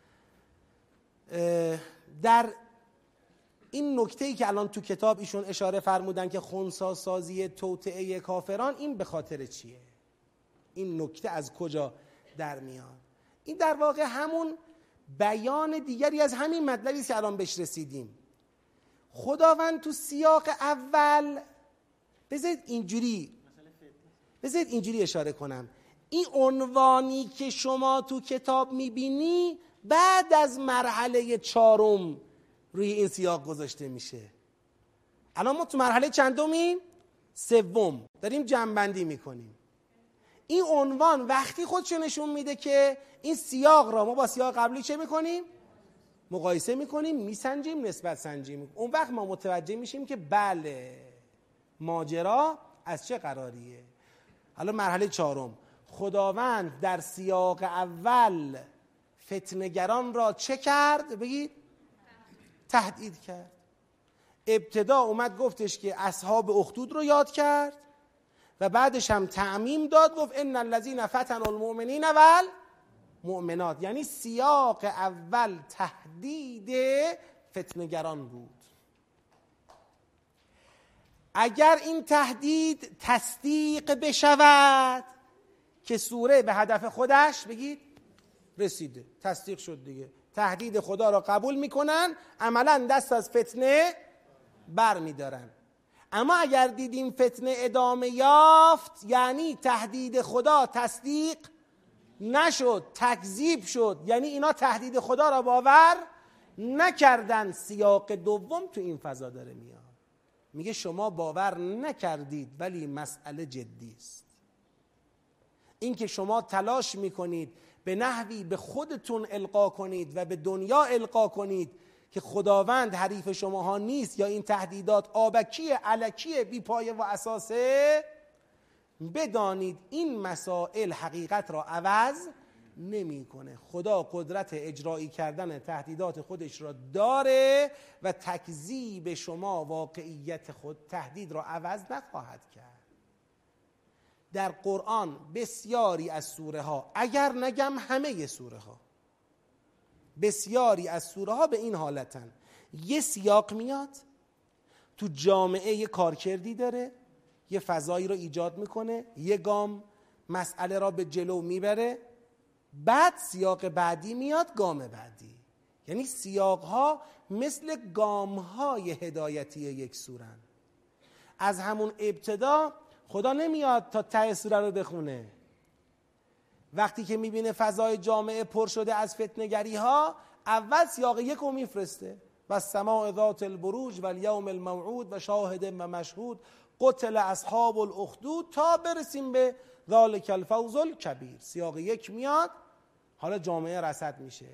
در این نکته‌ای که الان تو کتاب ایشون اشاره فرمودن که خنثی‌سازی توطئه کافران، این به خاطر چیه؟ این نکته از کجا در میاد؟ این در واقع همون بیان دیگری از همین مطلبی است که الان بهش رسیدیم. خداوند تو سیاق اول بذارید اینجوری اشاره کنم. این عنوانی که شما تو کتاب میبینی بعد از مرحله 4 روی این سیاق گذاشته میشه. الان ما تو مرحله چندمیم؟ 3 داریم جمع‌بندی میکنیم. این عنوان وقتی خودشو نشون میده که این سیاق را ما با سیاق قبلی چه میکنیم؟ مقایسه میکنیم، میسنجیم، نسبت سنجیم. اون وقت ما متوجه میشیم که بله ماجرا از چه قراریه. حالا مرحله 4، خداوند در سیاق اول فتنه‌گران را چه کرد؟ بگید تهدید کرد. ابتدا اومد گفتش که اصحاب اخدود رو یاد کرد و بعدش هم تعمیم داد، گفت ان الذین فتنوا المؤمنین والمؤمنات. یعنی سیاق اول تهدید فتنه‌گران بود. اگر این تهدید تصدیق بشود که سوره به هدف خودش بگید رسیده، تصدیق شد دیگه، تهدید خدا را قبول میکنن، عملا دست از فتنه بر میدارن. اما اگر دیدیم فتنه ادامه یافت، یعنی تهدید خدا تصدیق نشد، تکذیب شد، یعنی اینا تهدید خدا را باور نکردن. سیاق دوم تو این فضا داره میاد، میگه شما باور نکردید ولی مسئله جدی است. این که شما تلاش میکنید به نحوی به خودتون القا کنید و به دنیا القا کنید که خداوند حریف شماها نیست یا این تهدیدات آبکی الکی بی پایه و اساسه، بدانید این مسائل حقیقت را عوض نمیکنه. خدا قدرت اجرایی کردن تهدیدات خودش را داره و تکذیب شما واقعیت خود تهدید را عوض نخواهد کرد. در قرآن بسیاری از سوره ها، اگر نگم همه سوره ها، بسیاری از سوره ها به این حالتن. یه سیاق میاد تو جامعه، یه کارکردی داره، یه فضایی رو ایجاد میکنه، یه گام مسئله را به جلو میبره، بعد سیاق بعدی میاد، گام بعدی. یعنی سیاق ها مثل گام های هدایتی یک سورن. از همون ابتدا خدا نمیاد تا ته سوره رو بخونه. وقتی که میبینه فضای جامعه پر شده از فتنه‌گری ها، اول سیاق یک رو میفرسته، و السماء ذات البروج و الیوم الموعود و شاهد و مشهود قتل اصحاب الاخدود، تا برسیم به ذالک الفوز الکبیر. سیاق یک میاد، حالا جامعه رصد میشه،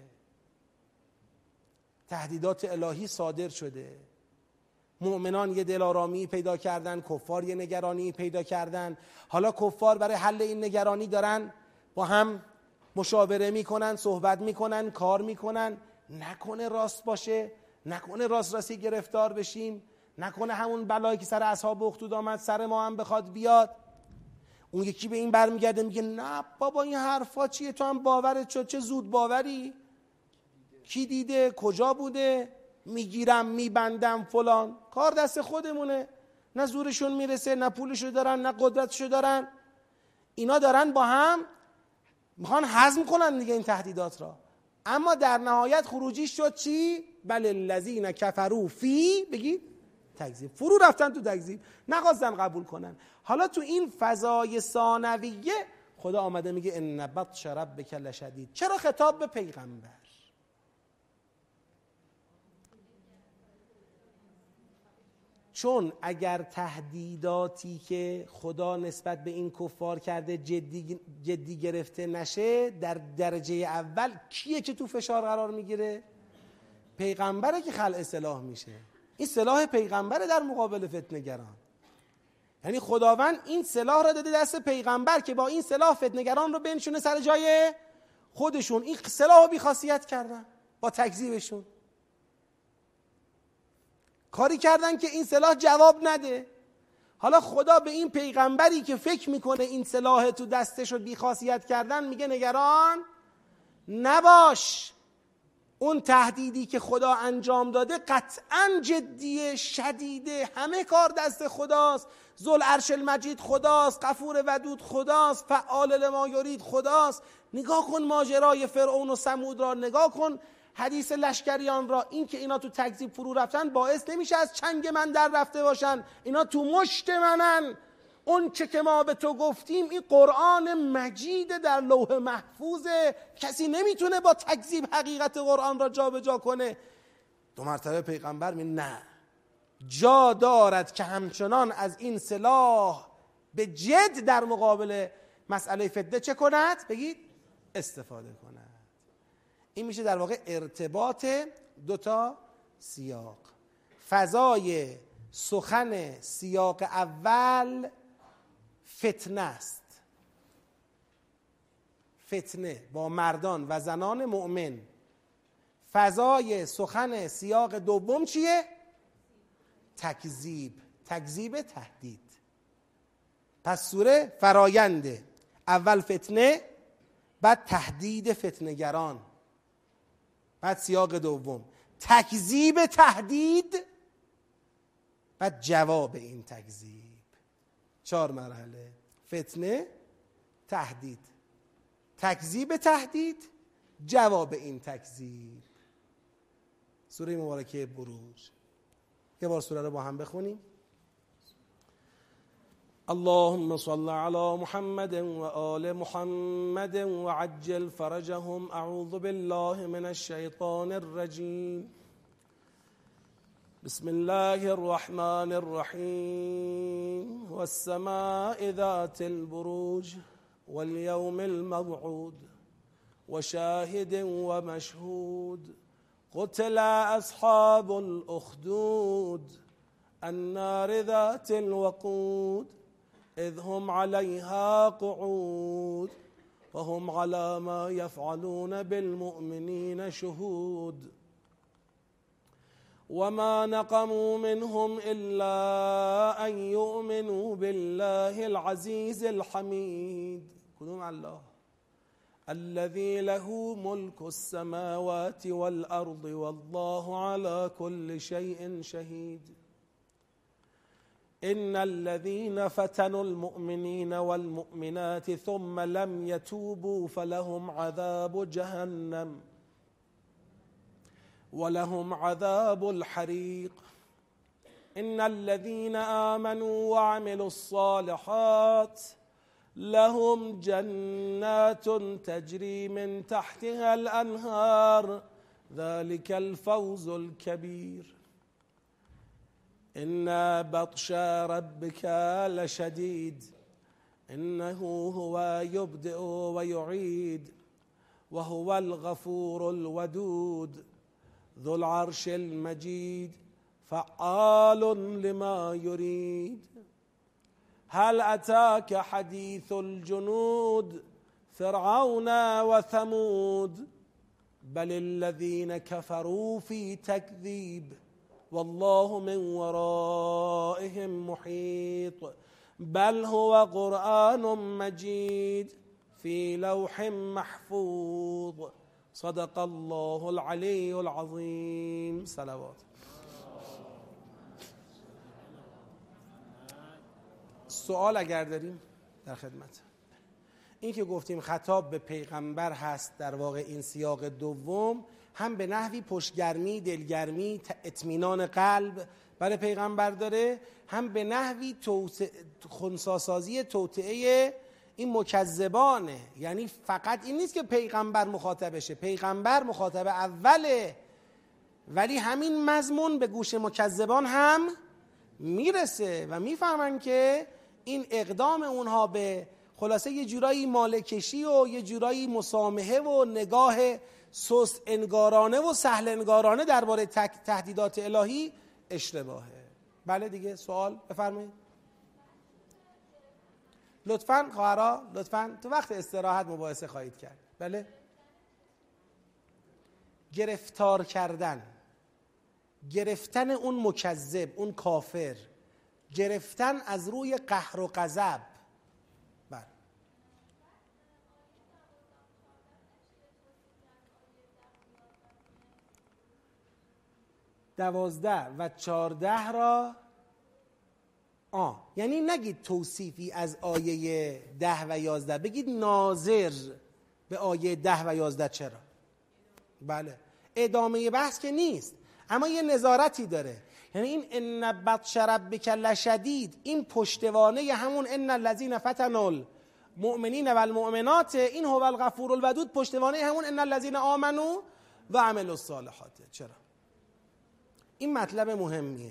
تهدیدات الهی صادر شده، مؤمنان یه دلارامی پیدا کردن، کفار یه نگرانی پیدا کردن. حالا کفار برای حل این نگرانی دارن با هم مشاوره میکنن، صحبت میکنن، کار میکنن. نکنه راست باشه، نکنه راست راستی گرفتار بشیم، نکنه همون بلایی که سر اصحاب اخدود آمد سر ما هم بخواد بیاد. اون یکی به این برمیگرده میگه نه بابا این حرفا چیه، تو هم باورت شد، چه زود باوری، کی دیده، کجا بوده، میگیرم میبندم فلان. کار دست خودمونه، نه زورشون میرسه، نه پولشو دارن، نه قدرتشو دارن. اینا دارن با هم میخوان هضم کنن دیگه این تهدیدات را. اما در نهایت خروجیش شد چی؟ بل الذین کفروا فی، بگید تکذیب، فرو رفتن تو تکذیب، نخواستن قبول کنن. حالا تو این فضای ثانویه خدا آمده میگه ان بطش ربک لشدید. چرا خطاب به پیغمبر؟ چون اگر تهدیداتی که خدا نسبت به این کفار کرده جدی گرفته نشه، در درجه اول کیه که تو فشار قرار میگیره؟ پیغمبره که خلع سلاح میشه. این سلاح پیغمبره در مقابل فتنه‌گران. یعنی خداوند این سلاح را داده دست پیغمبر که با این سلاح فتنه‌گران رو بنشونه سر جای خودشون. این سلاح رو بی‌خاصیت کردن با تکذیبشون. کاری کردن که این سلاح جواب نده. حالا خدا به این پیغمبری که فکر میکنه این سلاح تو دستش رو بی‌خاصیت کردن میگه نگران نباش، اون تهدیدی که خدا انجام داده قطعاً جدیه، شدیده، همه کار دست خداست، ذوالعرش المجید خداست، غفور ودود خداست، فعال لما یرید خداست. نگاه کن ماجرای فرعون و ثمود را، نگاه کن حدیث لشکریان را. این که اینا تو تکذیب فرو رفتن باعث نمیشه از چنگ من در رفته باشن، اینا تو مشت منن. اون چه که ما به تو گفتیم این قرآن مجید در لوح محفوظه، کسی نمیتونه با تکذیب حقیقت قرآن را جا به جا کنه. دو مرتبه پیغمبر می نه، جا دارد که همچنان از این سلاح به جد در مقابل مسئله فتنه چه کند؟ بگید استفاده کند. این میشه در واقع ارتباط دوتا سیاق. فضای سخن سیاق اول فتنه است، فتنه با مردان و زنان مؤمن. فضای سخن سیاق دوم چیه؟ تکذیب، تکذیب تهدید. پس سوره فراینده، اول فتنه، بعد تهدید فتنه‌گران، بعد سیاق دوم تکذیب تهدید، بعد جواب این تکذیب. 4 مرحله: فتنه، تهدید، تکذیب تهدید، جواب این تکذیب. سوره مبارکه بروج. یه بار سوره رو با هم بخونیم. اللهم صل على محمد وآل محمد وعجل فرجهم. اعوذ بالله من الشیطان الرجیم. بسم الله الرحمن الرحیم. والسماء ذات البروج واليوم الموعود وشاهد ومشهود. قتل اصحاب الاخدود النار ذات الوقود اذ هم عليها قعود وهم على ما يفعلون بالمؤمنين شهود. وما نقموا منهم إلا أن يؤمنوا بالله العزيز الحميد. کدوم الله؟ الذي له ملك السماوات والأرض والله على كل شيء شهيد. إن الذين فتنوا المؤمنين والمؤمنات ثم لم يتوبوا فلهم عذاب جهنم ولهم عذاب الحريق. إن الذين آمنوا وعملوا الصالحات لهم جنات تجري من تحتها الأنهار ذلك الفوز الكبير. إن بطش ربك لشديد إنه هو يبدئ ويعيد وهو الغفور الودود ذو العرش المجيد فعال لما يريد. هل أتاك حديث الجنود فرعون وثمود بل الذين كفروا في تكذيب والله من ورائهم محيط. بل هو قرآن مجيد في لوح محفوظ. صدق الله العلی العظیم. صلوات. سوال اگر داریم در خدمت. این که گفتیم خطاب به پیغمبر هست، در واقع این سیاق دوم هم به نحوی پشتگرمی، دلگرمی، اطمینان قلب برای پیغمبر داره، هم به نحوی خنثی‌سازی توطئه این مکذبانه. یعنی فقط این نیست که پیغمبر مخاطبشه، پیغمبر مخاطب اوله، ولی همین مضمون به گوش مکذبان هم میرسه و میفهمن که این اقدام اونها به خلاصه یه جورایی مالکشی و یه جورایی مسامحه و نگاه سست انگارانه و سهل انگارانه درباره تهدیدات الهی اشتباهه. بله دیگه، سوال بفرمایید. لطفاً خواهرها، لطفاً تو وقت استراحت مباحثه خواهید کرد. بله. گرفتار کردن، گرفتن اون مکذب، اون کافر، گرفتن از روی قهر و غضب. بله. 12 و 14 را یعنی نگید توصیفی از آیه 10 و 11، بگید ناظر به آیه 10 و 11. چرا؟ بله، ادامه بحث که نیست، اما یه نظارتی داره. یعنی این ان بطش ربک لشدید، این پشتوانه همون ان الذین فتنوا المؤمنین و المؤمنات، این هو الغفور الودود پشتوانه همون ان الذین آمنوا و عملوا الصالحات. چرا؟ این مطلب مهمیه.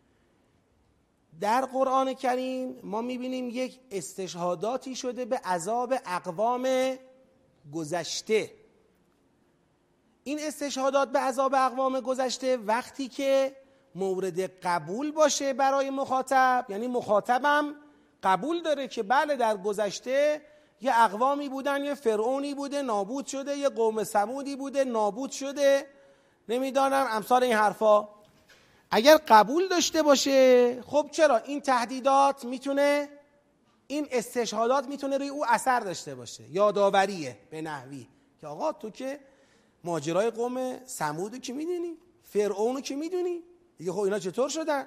در قرآن کریم ما میبینیم یک استشهاداتی شده به عذاب اقوام گذشته. این استشهادات به عذاب اقوام گذشته وقتی که مورد قبول باشه برای مخاطب، یعنی مخاطبم قبول داره که بله در گذشته یه اقوامی بودن، یه فرعونی بوده نابود شده، یه قوم ثمودی بوده نابود شده، نمیدانم امثال این حرفا. اگر قبول داشته باشه، خب چرا این تهدیدات میتونه این استشهادات میتونه روی او اثر داشته باشه، یادآوریه به نحوی که آقا تو که ماجرای قوم ثمودو که میدونی، فرعونو که میدونی دیگه، خب اینا چطور شدن؟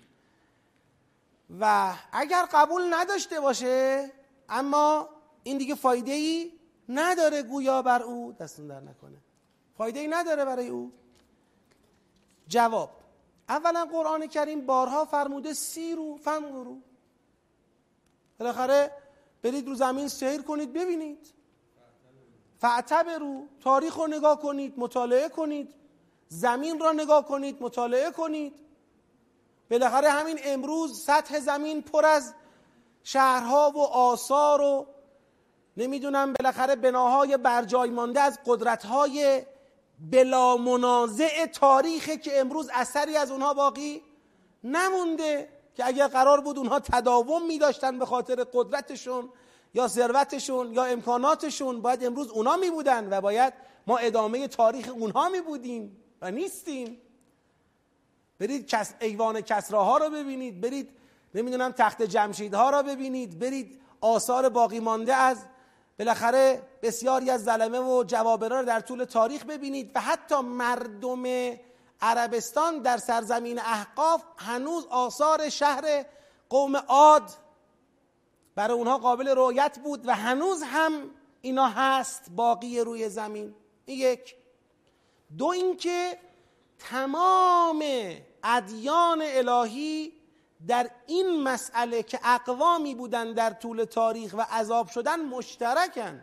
و اگر قبول نداشته باشه اما این دیگه فایده ای نداره، گویا بر او دستون در نکنه، فایده ای نداره برای او. جواب: اولا قرآن کریم بارها فرموده سیرو فانظروا، بالاخره برید رو زمین سیر کنید ببینید، فاعتبروا، تاریخ رو نگاه کنید، مطالعه کنید، زمین را نگاه کنید، مطالعه کنید. بالاخره همین امروز سطح زمین پر از شهرها و آثار و نمیدونم بالاخره بناهای برجای مانده از قدرت‌های بلا منازع تاریخه که امروز اثری از اونها باقی نمونده، که اگر قرار بود اونها تداوم می داشتن به خاطر قدرتشون یا ثروتشون یا امکاناتشون، باید امروز اونها می بودن و باید ما ادامه تاریخ اونها می بودیم و نیستیم. برید ایوان کسراها رو ببینید، برید نمیدونم تخت جمشیدها رو ببینید، برید آثار باقی مانده از بالاخره بسیاری از ظلمه و جوابره رو در طول تاریخ ببینید. و حتی مردم عربستان در سرزمین احقاف هنوز آثار شهر قوم عاد برای اونها قابل رؤیت بود و هنوز هم اینا هست باقی روی زمین. یک. دو اینکه تمام ادیان الهی در این مسئله که اقوامی بودن در طول تاریخ و عذاب شدن مشترکن.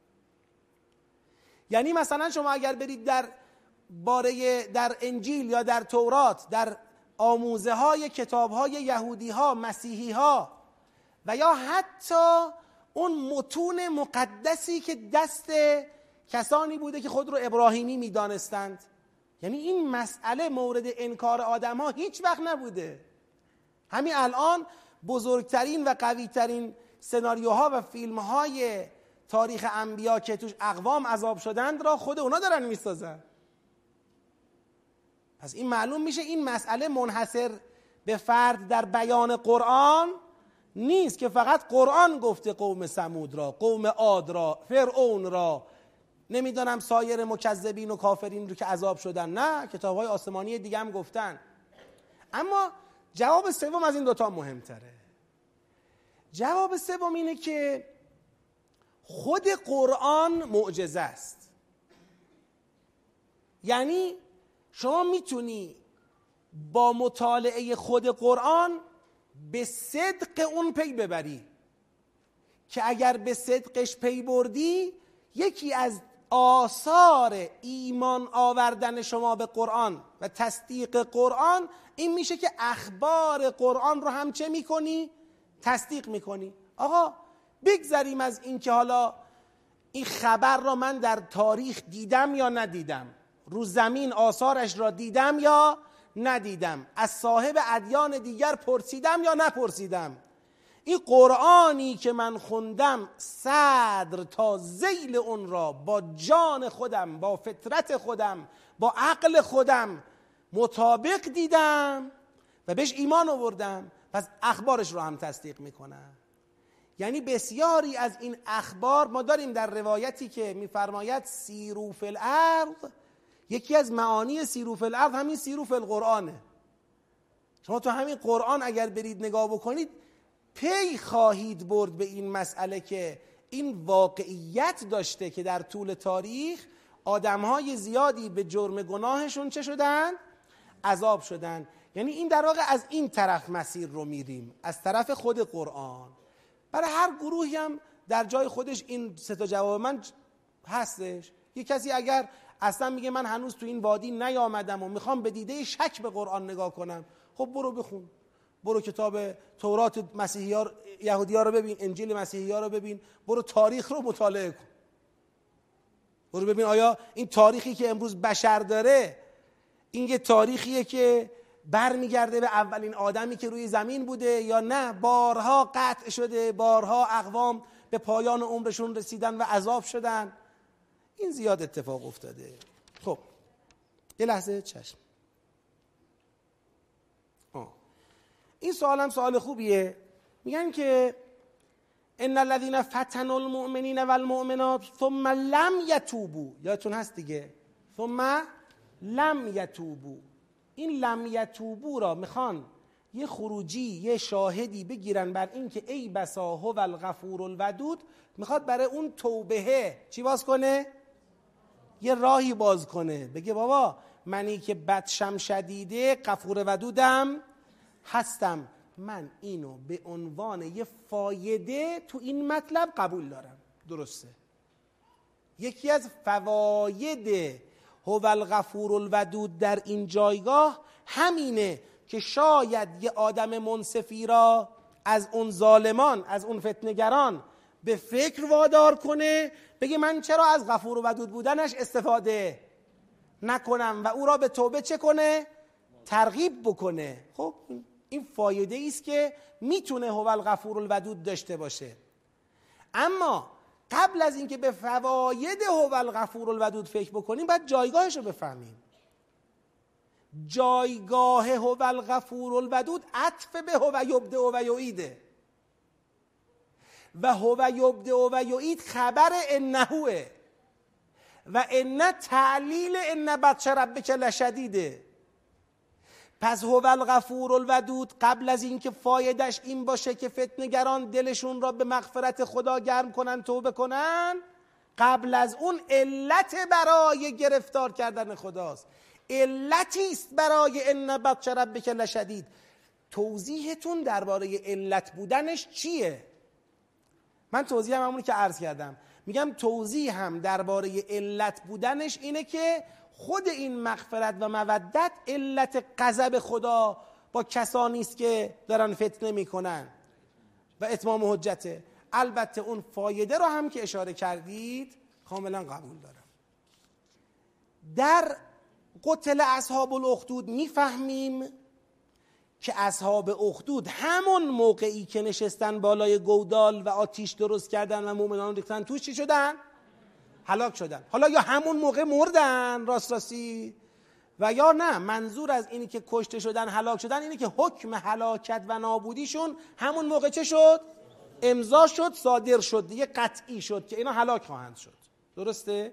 یعنی مثلا شما اگر برید در انجیل یا در تورات، در آموزه های کتاب های یهودی ها، مسیحی ها و یا حتی اون متون مقدسی که دست کسانی بوده که خود رو ابراهیمی می دانستند، یعنی این مسئله مورد انکار آدم ها هیچ وقت نبوده. همین الان بزرگترین و قویترین سناریوها و فیلمهای تاریخ انبیا که توش اقوام عذاب شدند را خود اونا دارن میسازن. پس این معلوم میشه این مسئله منحصر به فرد در بیان قرآن نیست که فقط قرآن گفته قوم ثمود را، قوم عاد را، فرعون را، نمیدانم سایر مکذبین و کافرین رو که عذاب شدن. نه، کتاب‌های آسمانی دیگه هم گفتن. اما جواب سوم از این دوتا مهمتره. جواب سوم اینه که خود قرآن معجزه است. یعنی شما میتونی با مطالعه خود قرآن به صدق اون پی ببری که اگر به صدقش پی بردی، یکی از آثار ایمان آوردن شما به قرآن و تصدیق قرآن این میشه که اخبار قرآن رو هم چه میکنی؟ تصدیق میکنی. آقا بگذریم از این که حالا این خبر را من در تاریخ دیدم یا ندیدم، رو زمین آثارش را دیدم یا ندیدم، از صاحب ادیان دیگر پرسیدم یا نپرسیدم، این قرآنی که من خوندم صدر تا ذیل اون را با جان خودم، با فطرت خودم، با عقل خودم مطابق دیدم و بهش ایمان آوردم، پس اخبارش رو هم تصدیق میکنم. یعنی بسیاری از این اخبار ما داریم در روایتی که میفرماید سیروا فی الارض، یکی از معانی سیروا فی الارض همین سیروا فی القرآنه. شما تو همین قرآن اگر برید نگاه بکنید پی خواهید برد به این مسئله که این واقعیت داشته که در طول تاریخ آدمهای زیادی به جرم گناهشون چه شدن؟ عذاب شدن. یعنی این در واقع از این طرف مسیر رو میریم، از طرف خود قرآن. برای هر گروهی هم در جای خودش این سه تا جواب من هستش. یه کسی اگر اصلا میگه من هنوز تو این وادی نیامدم و میخوام به دیده شک به قرآن نگاه کنم، خب برو بخون، برو کتاب تورات مسیحی‌ها یهودی‌ها رو ببین، انجیل مسیحی‌ها رو ببین، برو تاریخ رو مطالعه کن، برو ببین آیا این تاریخی که امروز بشر داره این یه تاریخیه که برمیگرده به اولین آدمی که روی زمین بوده یا نه بارها قطع شده، بارها اقوام به پایان عمرشون رسیدن و عذاب شدن. این زیاد اتفاق افتاده. خب یه لحظه چشم. این سوال هم سوال خوبیه. میگن که ان الذين فتنوا المؤمنین والمؤمنات ثم لم یتوبوا، یادتون هست دیگه، ثم لم یتوبوا. این لم یتوبوا را میخوان یه خروجی، یه شاهدی بگیرن بر این که ای بسا هو الغفور الودود، میخواد برای اون توبه چی باز کنه؟ یه راهی باز کنه، بگه بابا منی که بدشم شدیده غفور ودودم هستم، من اینو به عنوان یه فایده تو این مطلب قبول دارم. درسته، یکی از فواید هو الغفور الودود در این جایگاه همینه که شاید یه آدم منصفی را از اون ظالمان، از اون فتنگران به فکر وادار کنه، بگه من چرا از غفور و ودود بودنش استفاده نکنم و او را به توبه چه کنه؟ ترغیب بکنه. خب این فایده است که میتونه هو الغفور الودود داشته باشه. اما قبل از اینکه به فواید هو الغفور الودود فکر بکنیم باید جایگاهش رو بفهمیم. جایگاه هو الغفور الودود عطف به هو یبدئ و یعیده و هو یبدئ و یعید خبر انهوه و ان تعلیل ان بطش ربک لشدیده. پس هو الغفور الودود قبل از اینکه فایدش این باشه که فتنگران دلشون را به مغفرت خدا گرم کنن، توبه کنن، قبل از اون علت برای گرفتار کردن خداست، علتی است برای ان بطش ربک لشدید. توضیحتون درباره علت بودنش چیه؟ من توضیحم همونی که عرض کردم، میگم توضیح هم درباره علت بودنش اینه که خود این مغفرت و مودت علت غضب خدا با کسانی است که دارن فتنه میکنن و اتمام حجته. البته اون فایده رو هم که اشاره کردید کاملا قبول دارم. در قتل اصحاب الاخدود میفهمیم که اصحاب اخدود همون موقعی که نشستن بالای گودال و آتیش درست کردن و مومنان ریختن توش چی شدن؟ هلاک شدن. حالا یا همون موقع مردن راستی و یا نه، منظور از اینی که کشته شدن هلاک شدن اینه که حکم هلاکت و نابودیشون همون موقع چه شد؟ امضا شد، صادر شد، دیگه قطعی شد که اینا هلاک خواهند شد. درسته؟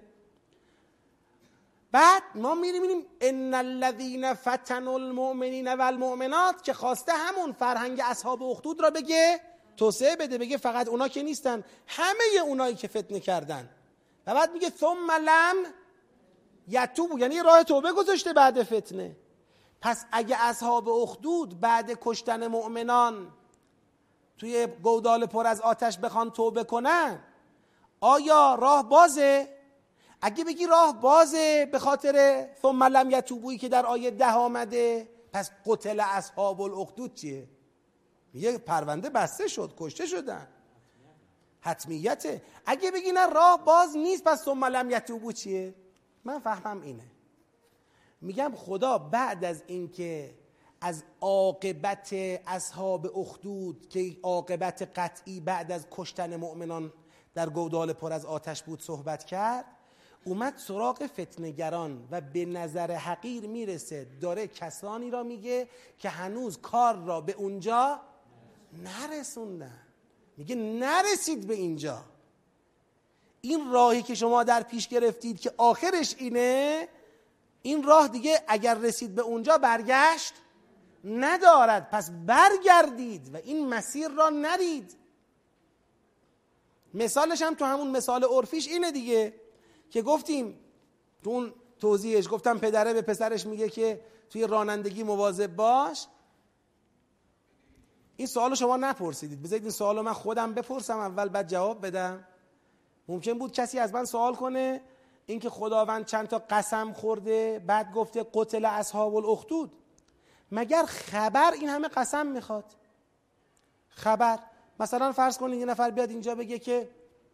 بعد ما می‌بینیم ان الذين فتنوا المؤمنین والمؤمنات که خواسته همون فرهنگ اصحاب اخدود را بگه، توسعه بده، بگه فقط اونا که نیستن، همه اونایی که فتنه کردن. و بعد میگه ثم لم یتوبوا، یعنی راه توبه گذاشته بعد فتنه. پس اگه اصحاب اخدود بعد کشتن مؤمنان توی گودال پر از آتش بخوان توبه کنن، آیا راه بازه؟ اگه بگی راه بازه به خاطر ثم لم یتوبویی که در آیه 10 آمده، پس قتل اصحاب الاخدود چیه؟ میگه پرونده بسته شد، کشته شدن، حتمیته. اگه بگی نه راه باز نیست، پس ثم لم یتوبوا چیه؟ من فهمم اینه، میگم خدا بعد از اینکه از عاقبت اصحاب اخدود که عاقبت قطعی بعد از کشتن مؤمنان در گودال پر از آتش بود صحبت کرد، اومد سراغ فتنگران و به نظر حقیر میرسه داره کسانی را میگه که هنوز کار را به اونجا نرسوندن. میگه نرسید به اینجا، این راهی که شما در پیش گرفتید که آخرش اینه، این راه دیگه اگر رسید به اونجا برگشت ندارد، پس برگردید و این مسیر را نرید. مثالش هم تو همون مثال عرفیش اینه دیگه که گفتیم تو اون توضیحش، گفتم پدره به پسرش میگه که توی رانندگی مواظب باش. این سوالو شما نپرسیدید، بذارید این سوالو من خودم بپرسم اول بعد جواب بدم. ممکن بود کسی از من سوال کنه اینکه خداوند چند تا قسم خورده بعد گفته قتل اصحاب الاخدود، مگر خبر این همه قسم میخواد؟ خبر مثلا فرض کنید یه نفر بیاد اینجا بگه که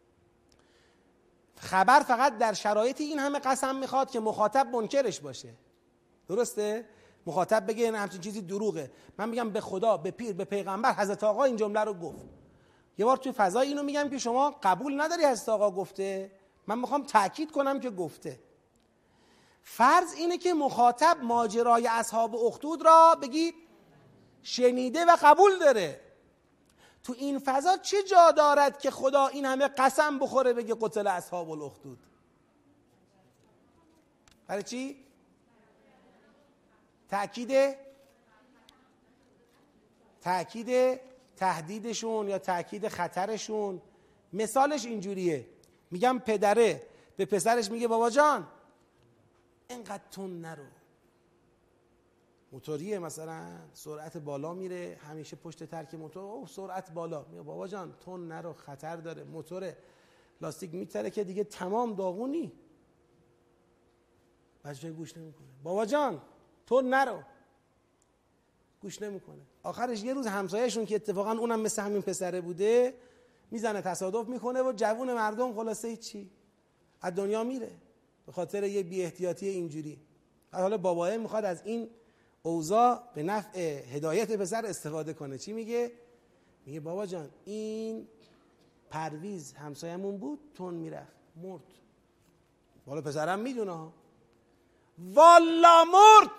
خبر فقط در شرایط این همه قسم میخواد که مخاطب منکرش باشه. درسته؟ مخاطب بگه این همچین چیزی دروغه. من میگم به خدا، به پیر، به پیغمبر، حضرت آقا این جمله رو گفت. یه بار توی فضای اینو میگم که شما قبول نداری حضرت آقا گفته، من میخوام تأکید کنم که گفته. فرض اینه که مخاطب ماجرای اصحاب اخدود را بگید شنیده و قبول داره. تو این فضا چه جا دارد که خدا این همه قسم بخوره بگه قتل اصحاب الاخدود؟ برای چی؟ تأکید تهدیدشون یا تأکید خطرشون. مثالش اینجوریه، میگم پدره به پسرش میگه بابا جان اینقدر تون نرو، موتوریه مثلا سرعت بالا میره، همیشه پشت ترک موتور اوه سرعت بالا، میگه بابا جان تون نرو خطر داره، موتور لاستیک میتره که دیگه تمام داغونی. بچه گوش نمیکنه، بابا جان تون نرو، گوش نمیکنه. آخرش یه روز همسایه‌شون که اتفاقا اونم مثل همین پسره بوده میزنه، تصادف میکنه و جوون مردم خلاصه چی از دنیا میره به خاطر یه بی احتیاطی اینجوری. حالا باباه میخواد از این اوضاع به نفع هدایت پسر استفاده کنه. چی میگه؟ میگه بابا جان این پرویز همسایمون بود تون میرفت مرد. بالا پسرم میدونه ها، والا مرد،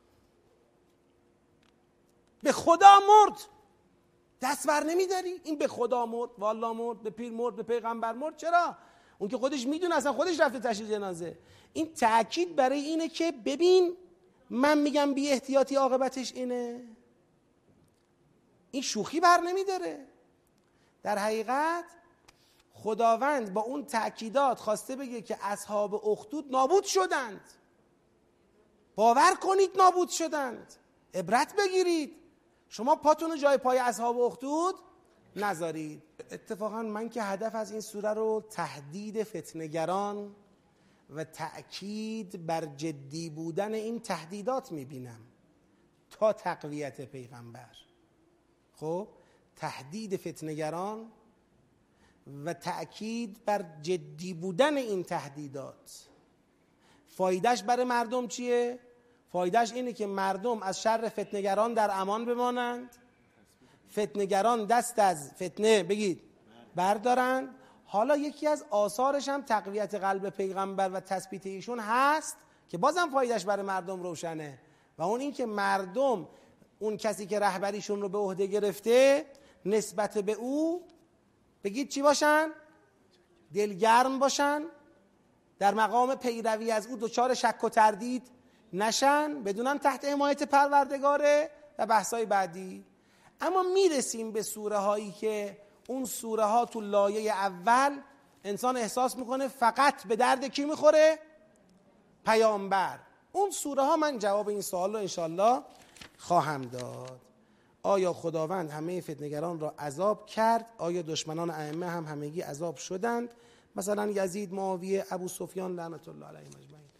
به خدا مرد، دست بر نمیداری؟ این به خدا مرد، والا مرد، به پیر مرد، به پیغمبر مرد. چرا؟ اون که خودش میدونه اصلا خودش رفته تشییع جنازه. این تأکید برای اینه که ببین من میگم بی احتیاطی عاقبتش اینه. این شوخی بر نمیداره. در حقیقت خداوند با اون تأکیدات خواسته بگه که اصحاب اخدود نابود شدند. باور کنید نابود شدند، عبرت بگیرید، شما پاتون رو جای پای اصحاب اخدود نذارید. اتفاقا من که هدف از این سوره رو تهدید فتنه‌گران و تأکید بر جدی بودن این تهدیدات میبینم تا تقویت پیغمبر. خب تهدید فتنه‌گران و تأکید بر جدی بودن این تهدیدات فایدهش برای مردم چیه؟ فایدهش اینه که مردم از شر فتنه‌گران در امان بمانند، فتنه‌گران دست از فتنه بگید بردارند. حالا یکی از آثارش هم تقویت قلب پیغمبر و تثبیت ایشون هست که بازم فایدهش برای مردم روشنه، و اون این که مردم اون کسی که رهبریشون رو به عهده گرفته نسبت به او بگید چی باشن؟ دلگرم باشن، در مقام پیروی از او دچار شک و تردید نشن، بدونن تحت حمایت پروردگاره و بحثای بعدی. اما میرسیم به سوره هایی که اون سوره ها تو لایه اول انسان احساس میکنه فقط به درد کی میخوره؟ پیامبر. اون سوره ها من جواب این سوال رو انشالله خواهم داد. آیا خداوند همه فتنه‌گران را عذاب کرد؟ آیا دشمنان ائمه هم همگی عذاب شدند؟ مثلا یزید، معاویه، ابو سفیان لعنت الله علیهم اجمعین.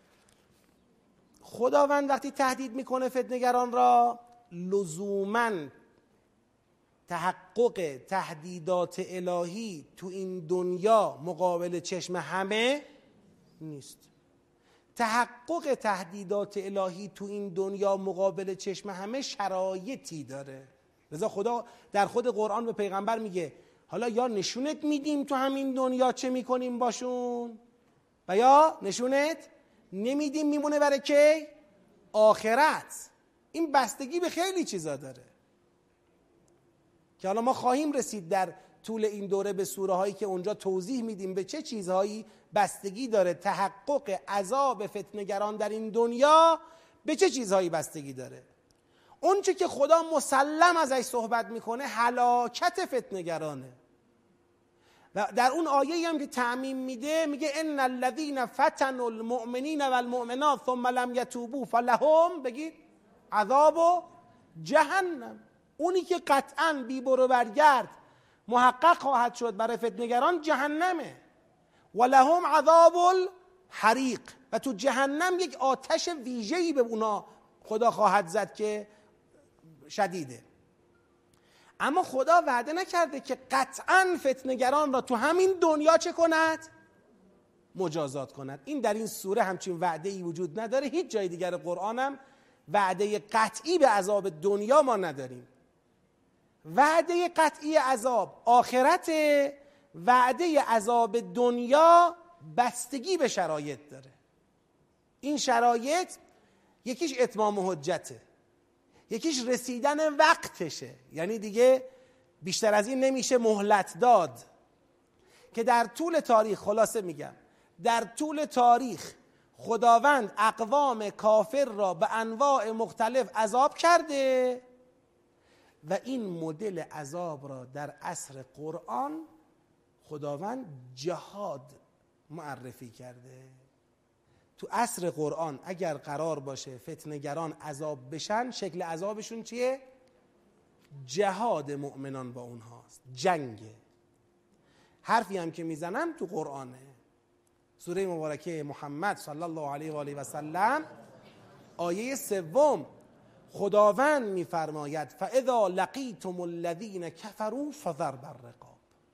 خداوند وقتی تهدید میکنه فتنه‌گران را لزوماً تحقق تهدیدات الهی تو این دنیا مقابل چشم همه نیست. تحقق تهدیدات الهی تو این دنیا مقابل چشم همه شرایطی داره. لذا خدا در خود قرآن به پیغمبر میگه حالا یا نشونت میدیم تو همین دنیا چه میکنیم باشون و یا نشونت نمیدیم، میمونه برای کی؟ آخرت. این بستگی به خیلی چیزا داره که حالا ما خواهیم رسید در طول این دوره به سوره هایی که اونجا توضیح میدیم به چه چیزهایی بستگی داره تحقق عذاب فتنه‌گران در این دنیا، به چه چیزهایی بستگی داره. اون چه که خدا مسلم ازش صحبت میکنه هلاکت فتنه‌گرانه، و در اون آیه‌ای هم که تعمیم میده میگه ان الذين فتنوا المؤمنین والمؤمنات ثم لم يتوبوا فلهم بگید عذاب جهنم. اونی که قطعاً بی برو برگرد محقق خواهد شد برای فتنه‌گران جهنمه. ولهم عذاب الحریق، و تو جهنم یک آتش ویژه‌ای به اونا خدا خواهد زد که شدیده. اما خدا وعده نکرده که قطعاً فتنه‌گران را تو همین دنیا چه کند؟ مجازات کند. این در این سوره همچین وعده‌ای وجود نداره. هیچ جای دیگر قرآنم وعده قطعی به عذاب دنیا ما نداریم. وعده قطعی عذاب آخرت، وعده عذاب دنیا بستگی به شرایط داره. این شرایط یکیش اتمام حجته، یکیش رسیدن وقتشه، یعنی دیگه بیشتر از این نمیشه مهلت داد که در طول تاریخ، خلاصه میگم، در طول تاریخ خداوند اقوام کافر را به انواع مختلف عذاب کرده و این مدل عذاب را در عصر قرآن خداوند جهاد معرفی کرده. تو عصر قرآن اگر قرار باشه فتنه‌گران عذاب بشن، شکل عذابشون چیه؟ جهاد مؤمنان با اونهاست، جنگه. حرفی هم که میزنم تو قرآنه. سوره مبارکه محمد صلی الله علیه و آله و سلم آیه 3 خداوند میفرماید فاذا لقیتم الذین کفروا فضرب الرقاب.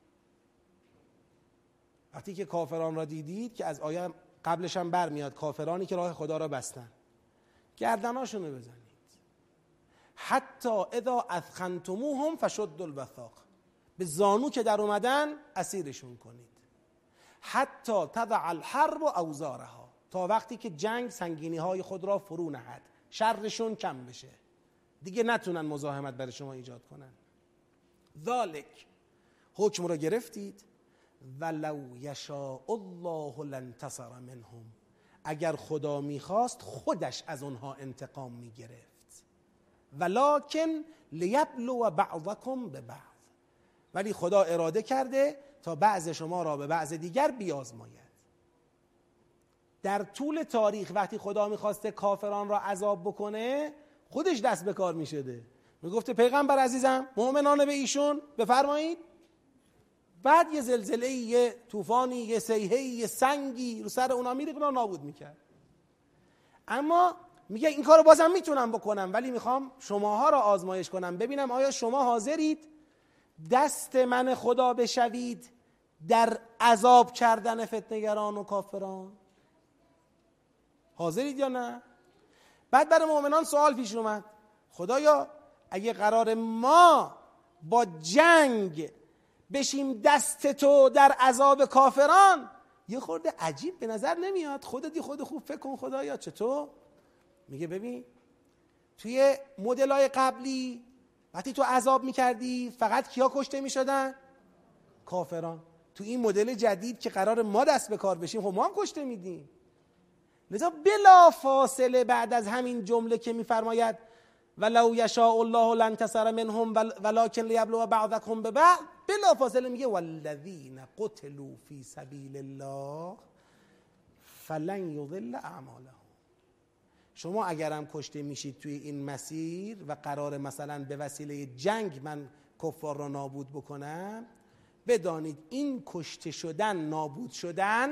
وقتی که کافران را دیدید، که از آیه قبلش هم برمیاد، کافرانی که راه خدا را بستن، گردناشونو بزنید. حتی اذا اثخنتموهم فشدوا الوثاق، به زانو که در اومدن اسیرشون کنید. حتی تضع الحرب اوزارها، تا وقتی که جنگ سنگینی های خود را فرو نهد، شرشون کم بشه، دیگه نتونن مزاحمت برای شما ایجاد کنن. ذالک، حکم را گرفتید. ولو یشاء الله لانتصر منهم، اگر خدا میخواست خودش از اونها انتقام میگرفت. ولکن لیبلو بعضکم ببعض، ولی خدا اراده کرده تا بعض شما را به بعض دیگر بیازماید. در طول تاریخ وقتی خدا میخواسته کافران را عذاب بکنه، خودش دست به کار میشده، میگفته پیغمبر عزیزم مؤمنان به ایشون بفرمایید، بعد یه زلزله، یه طوفانی، یه سیحه‌ای، یه سنگی رو سر اونا میریخت و نابود میکرد. اما میگه این کارو بازم میتونم بکنم، ولی میخوام شماها را آزمایش کنم، ببینم آیا شما حاضرید دست من خدا بشوید در عذاب کردن فتنه‌گران و کافران؟ حاضرید یا نه؟ بعد برای مؤمنان سوال پیش اومد، خدایا اگه قرار ما با جنگ بشیم دست تو در عذاب کافران، یه خورده عجیب به نظر نمیاد؟ خودت خود خوب فکر کن خدایا چطور؟ میگه ببین، توی مدل‌های قبلی وقتی تو عذاب میکردی فقط کیا کشته میشدن؟ کافران. تو این مدل جدید که قرار ما دست به کار بشیم، خب ما هم کشته میدیم. لذا بلا فاصله بعد از همین جمله که میفرماید ولو یشاء الله لانتصر منهم ولکن لیبلو بعضکم ببعض، بلا فاصله میگه والذین قتلوا فی سبیل الله فلن یضل اعمالهم. شما اگرم کشته میشید توی این مسیر و قرار مثلا به وسیله جنگ من کفار را نابود بکنم، بدانید این کشته شدن نابود شدن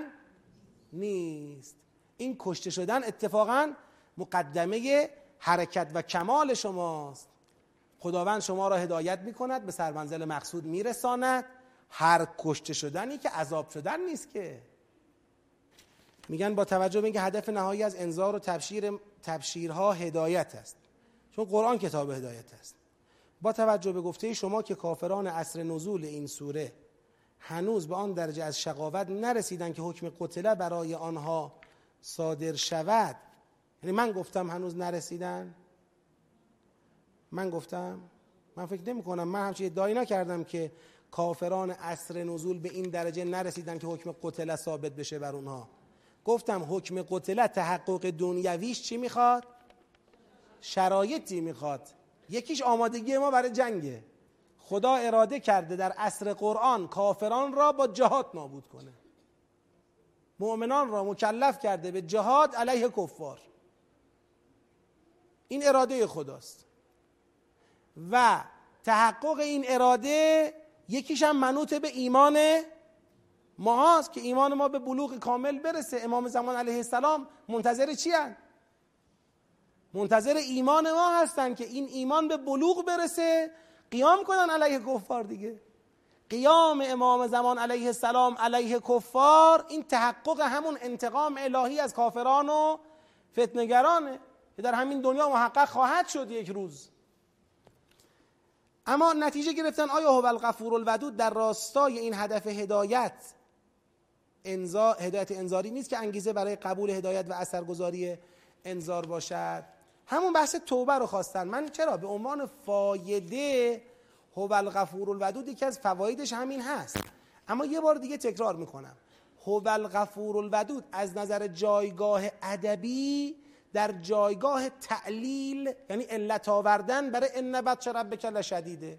نیست. این کشته شدن اتفاقا مقدمه حرکت و کمال شماست. خداوند شما را هدایت میکند، به سرمنزل مقصود میرساند. هر کشته شدنی که عذاب شدن نیست که. میگن با توجه به اینکه هدف نهایی از انذار و تبشیرها هدایت است، چون قرآن کتاب هدایت است، با توجه به گفته شما که کافران عصر نزول این سوره هنوز به آن درجه از شقاوت نرسیدن که حکم قتله برای آنها صادر شود. یعنی من گفتم هنوز نرسیدن؟ من گفتم؟ من فکر نمی کنم، من همچین ادعایی نکردم که کافران عصر نزول به این درجه نرسیدن که حکم قتله ثابت بشه بر اونها. گفتم حکم قتله تحقق دنیویش چی میخواد؟ شرایطی میخواد. یکیش آمادگی ما برای جنگه. خدا اراده کرده در عصر قرآن کافران را با جهاد نابود کنه، مؤمنان را مکلف کرده به جهاد علیه کفار. این اراده خداست و تحقق این اراده یکیش هم منوط به ایمان ما هست که ایمان ما به بلوغ کامل برسه. امام زمان علیه السلام منتظر چی هست؟ منتظر ایمان ما هستن که این ایمان به بلوغ برسه، قیام کنن علیه کفار دیگه. قیام امام زمان علیه السلام علیه کفار این تحقق همون انتقام الهی از کافران و فتنه‌گرانه که در همین دنیا محقق خواهد شد یک روز. اما نتیجه گرفتن آیا هو الغفور الودود در راستای این هدف هدایت انذاری نیست که انگیزه برای قبول هدایت و اثرگذاری انذار باشد. همون بحث توبه رو خواستن. من چرا به عنوان فایده هو الغفور الودود یکی از فوایدش همین هست. اما یه بار دیگه تکرار میکنم، هو الغفور الودود از نظر جایگاه ادبی در جایگاه تعلیل، یعنی علت آوردن برای ان بطش ربک لشدیده،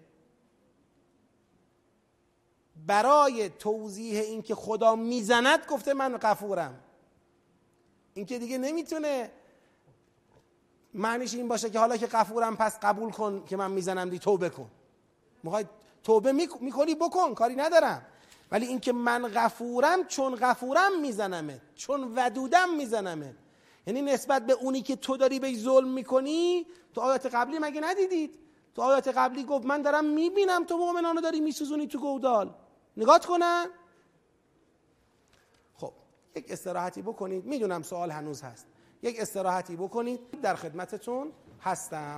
برای توضیح این که خدا میزند گفته من غفورم. این که دیگه نمیتونه معنیش این باشه که حالا که غفورم پس قبول کن که من میزنم دی توبه کن. میخوای توبه میکنی بکن، کاری ندارم، ولی این که من غفورم چون غفورم میزنمه، چون ودودم میزنمه. یعنی نسبت به اونی که تو داری بهش ظلم میکنی، تو آیات قبلی مگه ندیدید؟ تو آیات قبلی گفت من دارم میبینم تو مؤمنانو داری میسوزونی تو گودال، نگات کنن. خب یک استراحتی بکنید، میدونم سوال هنوز هست، یک استراحتی بکنید، در خدمتتون هستم.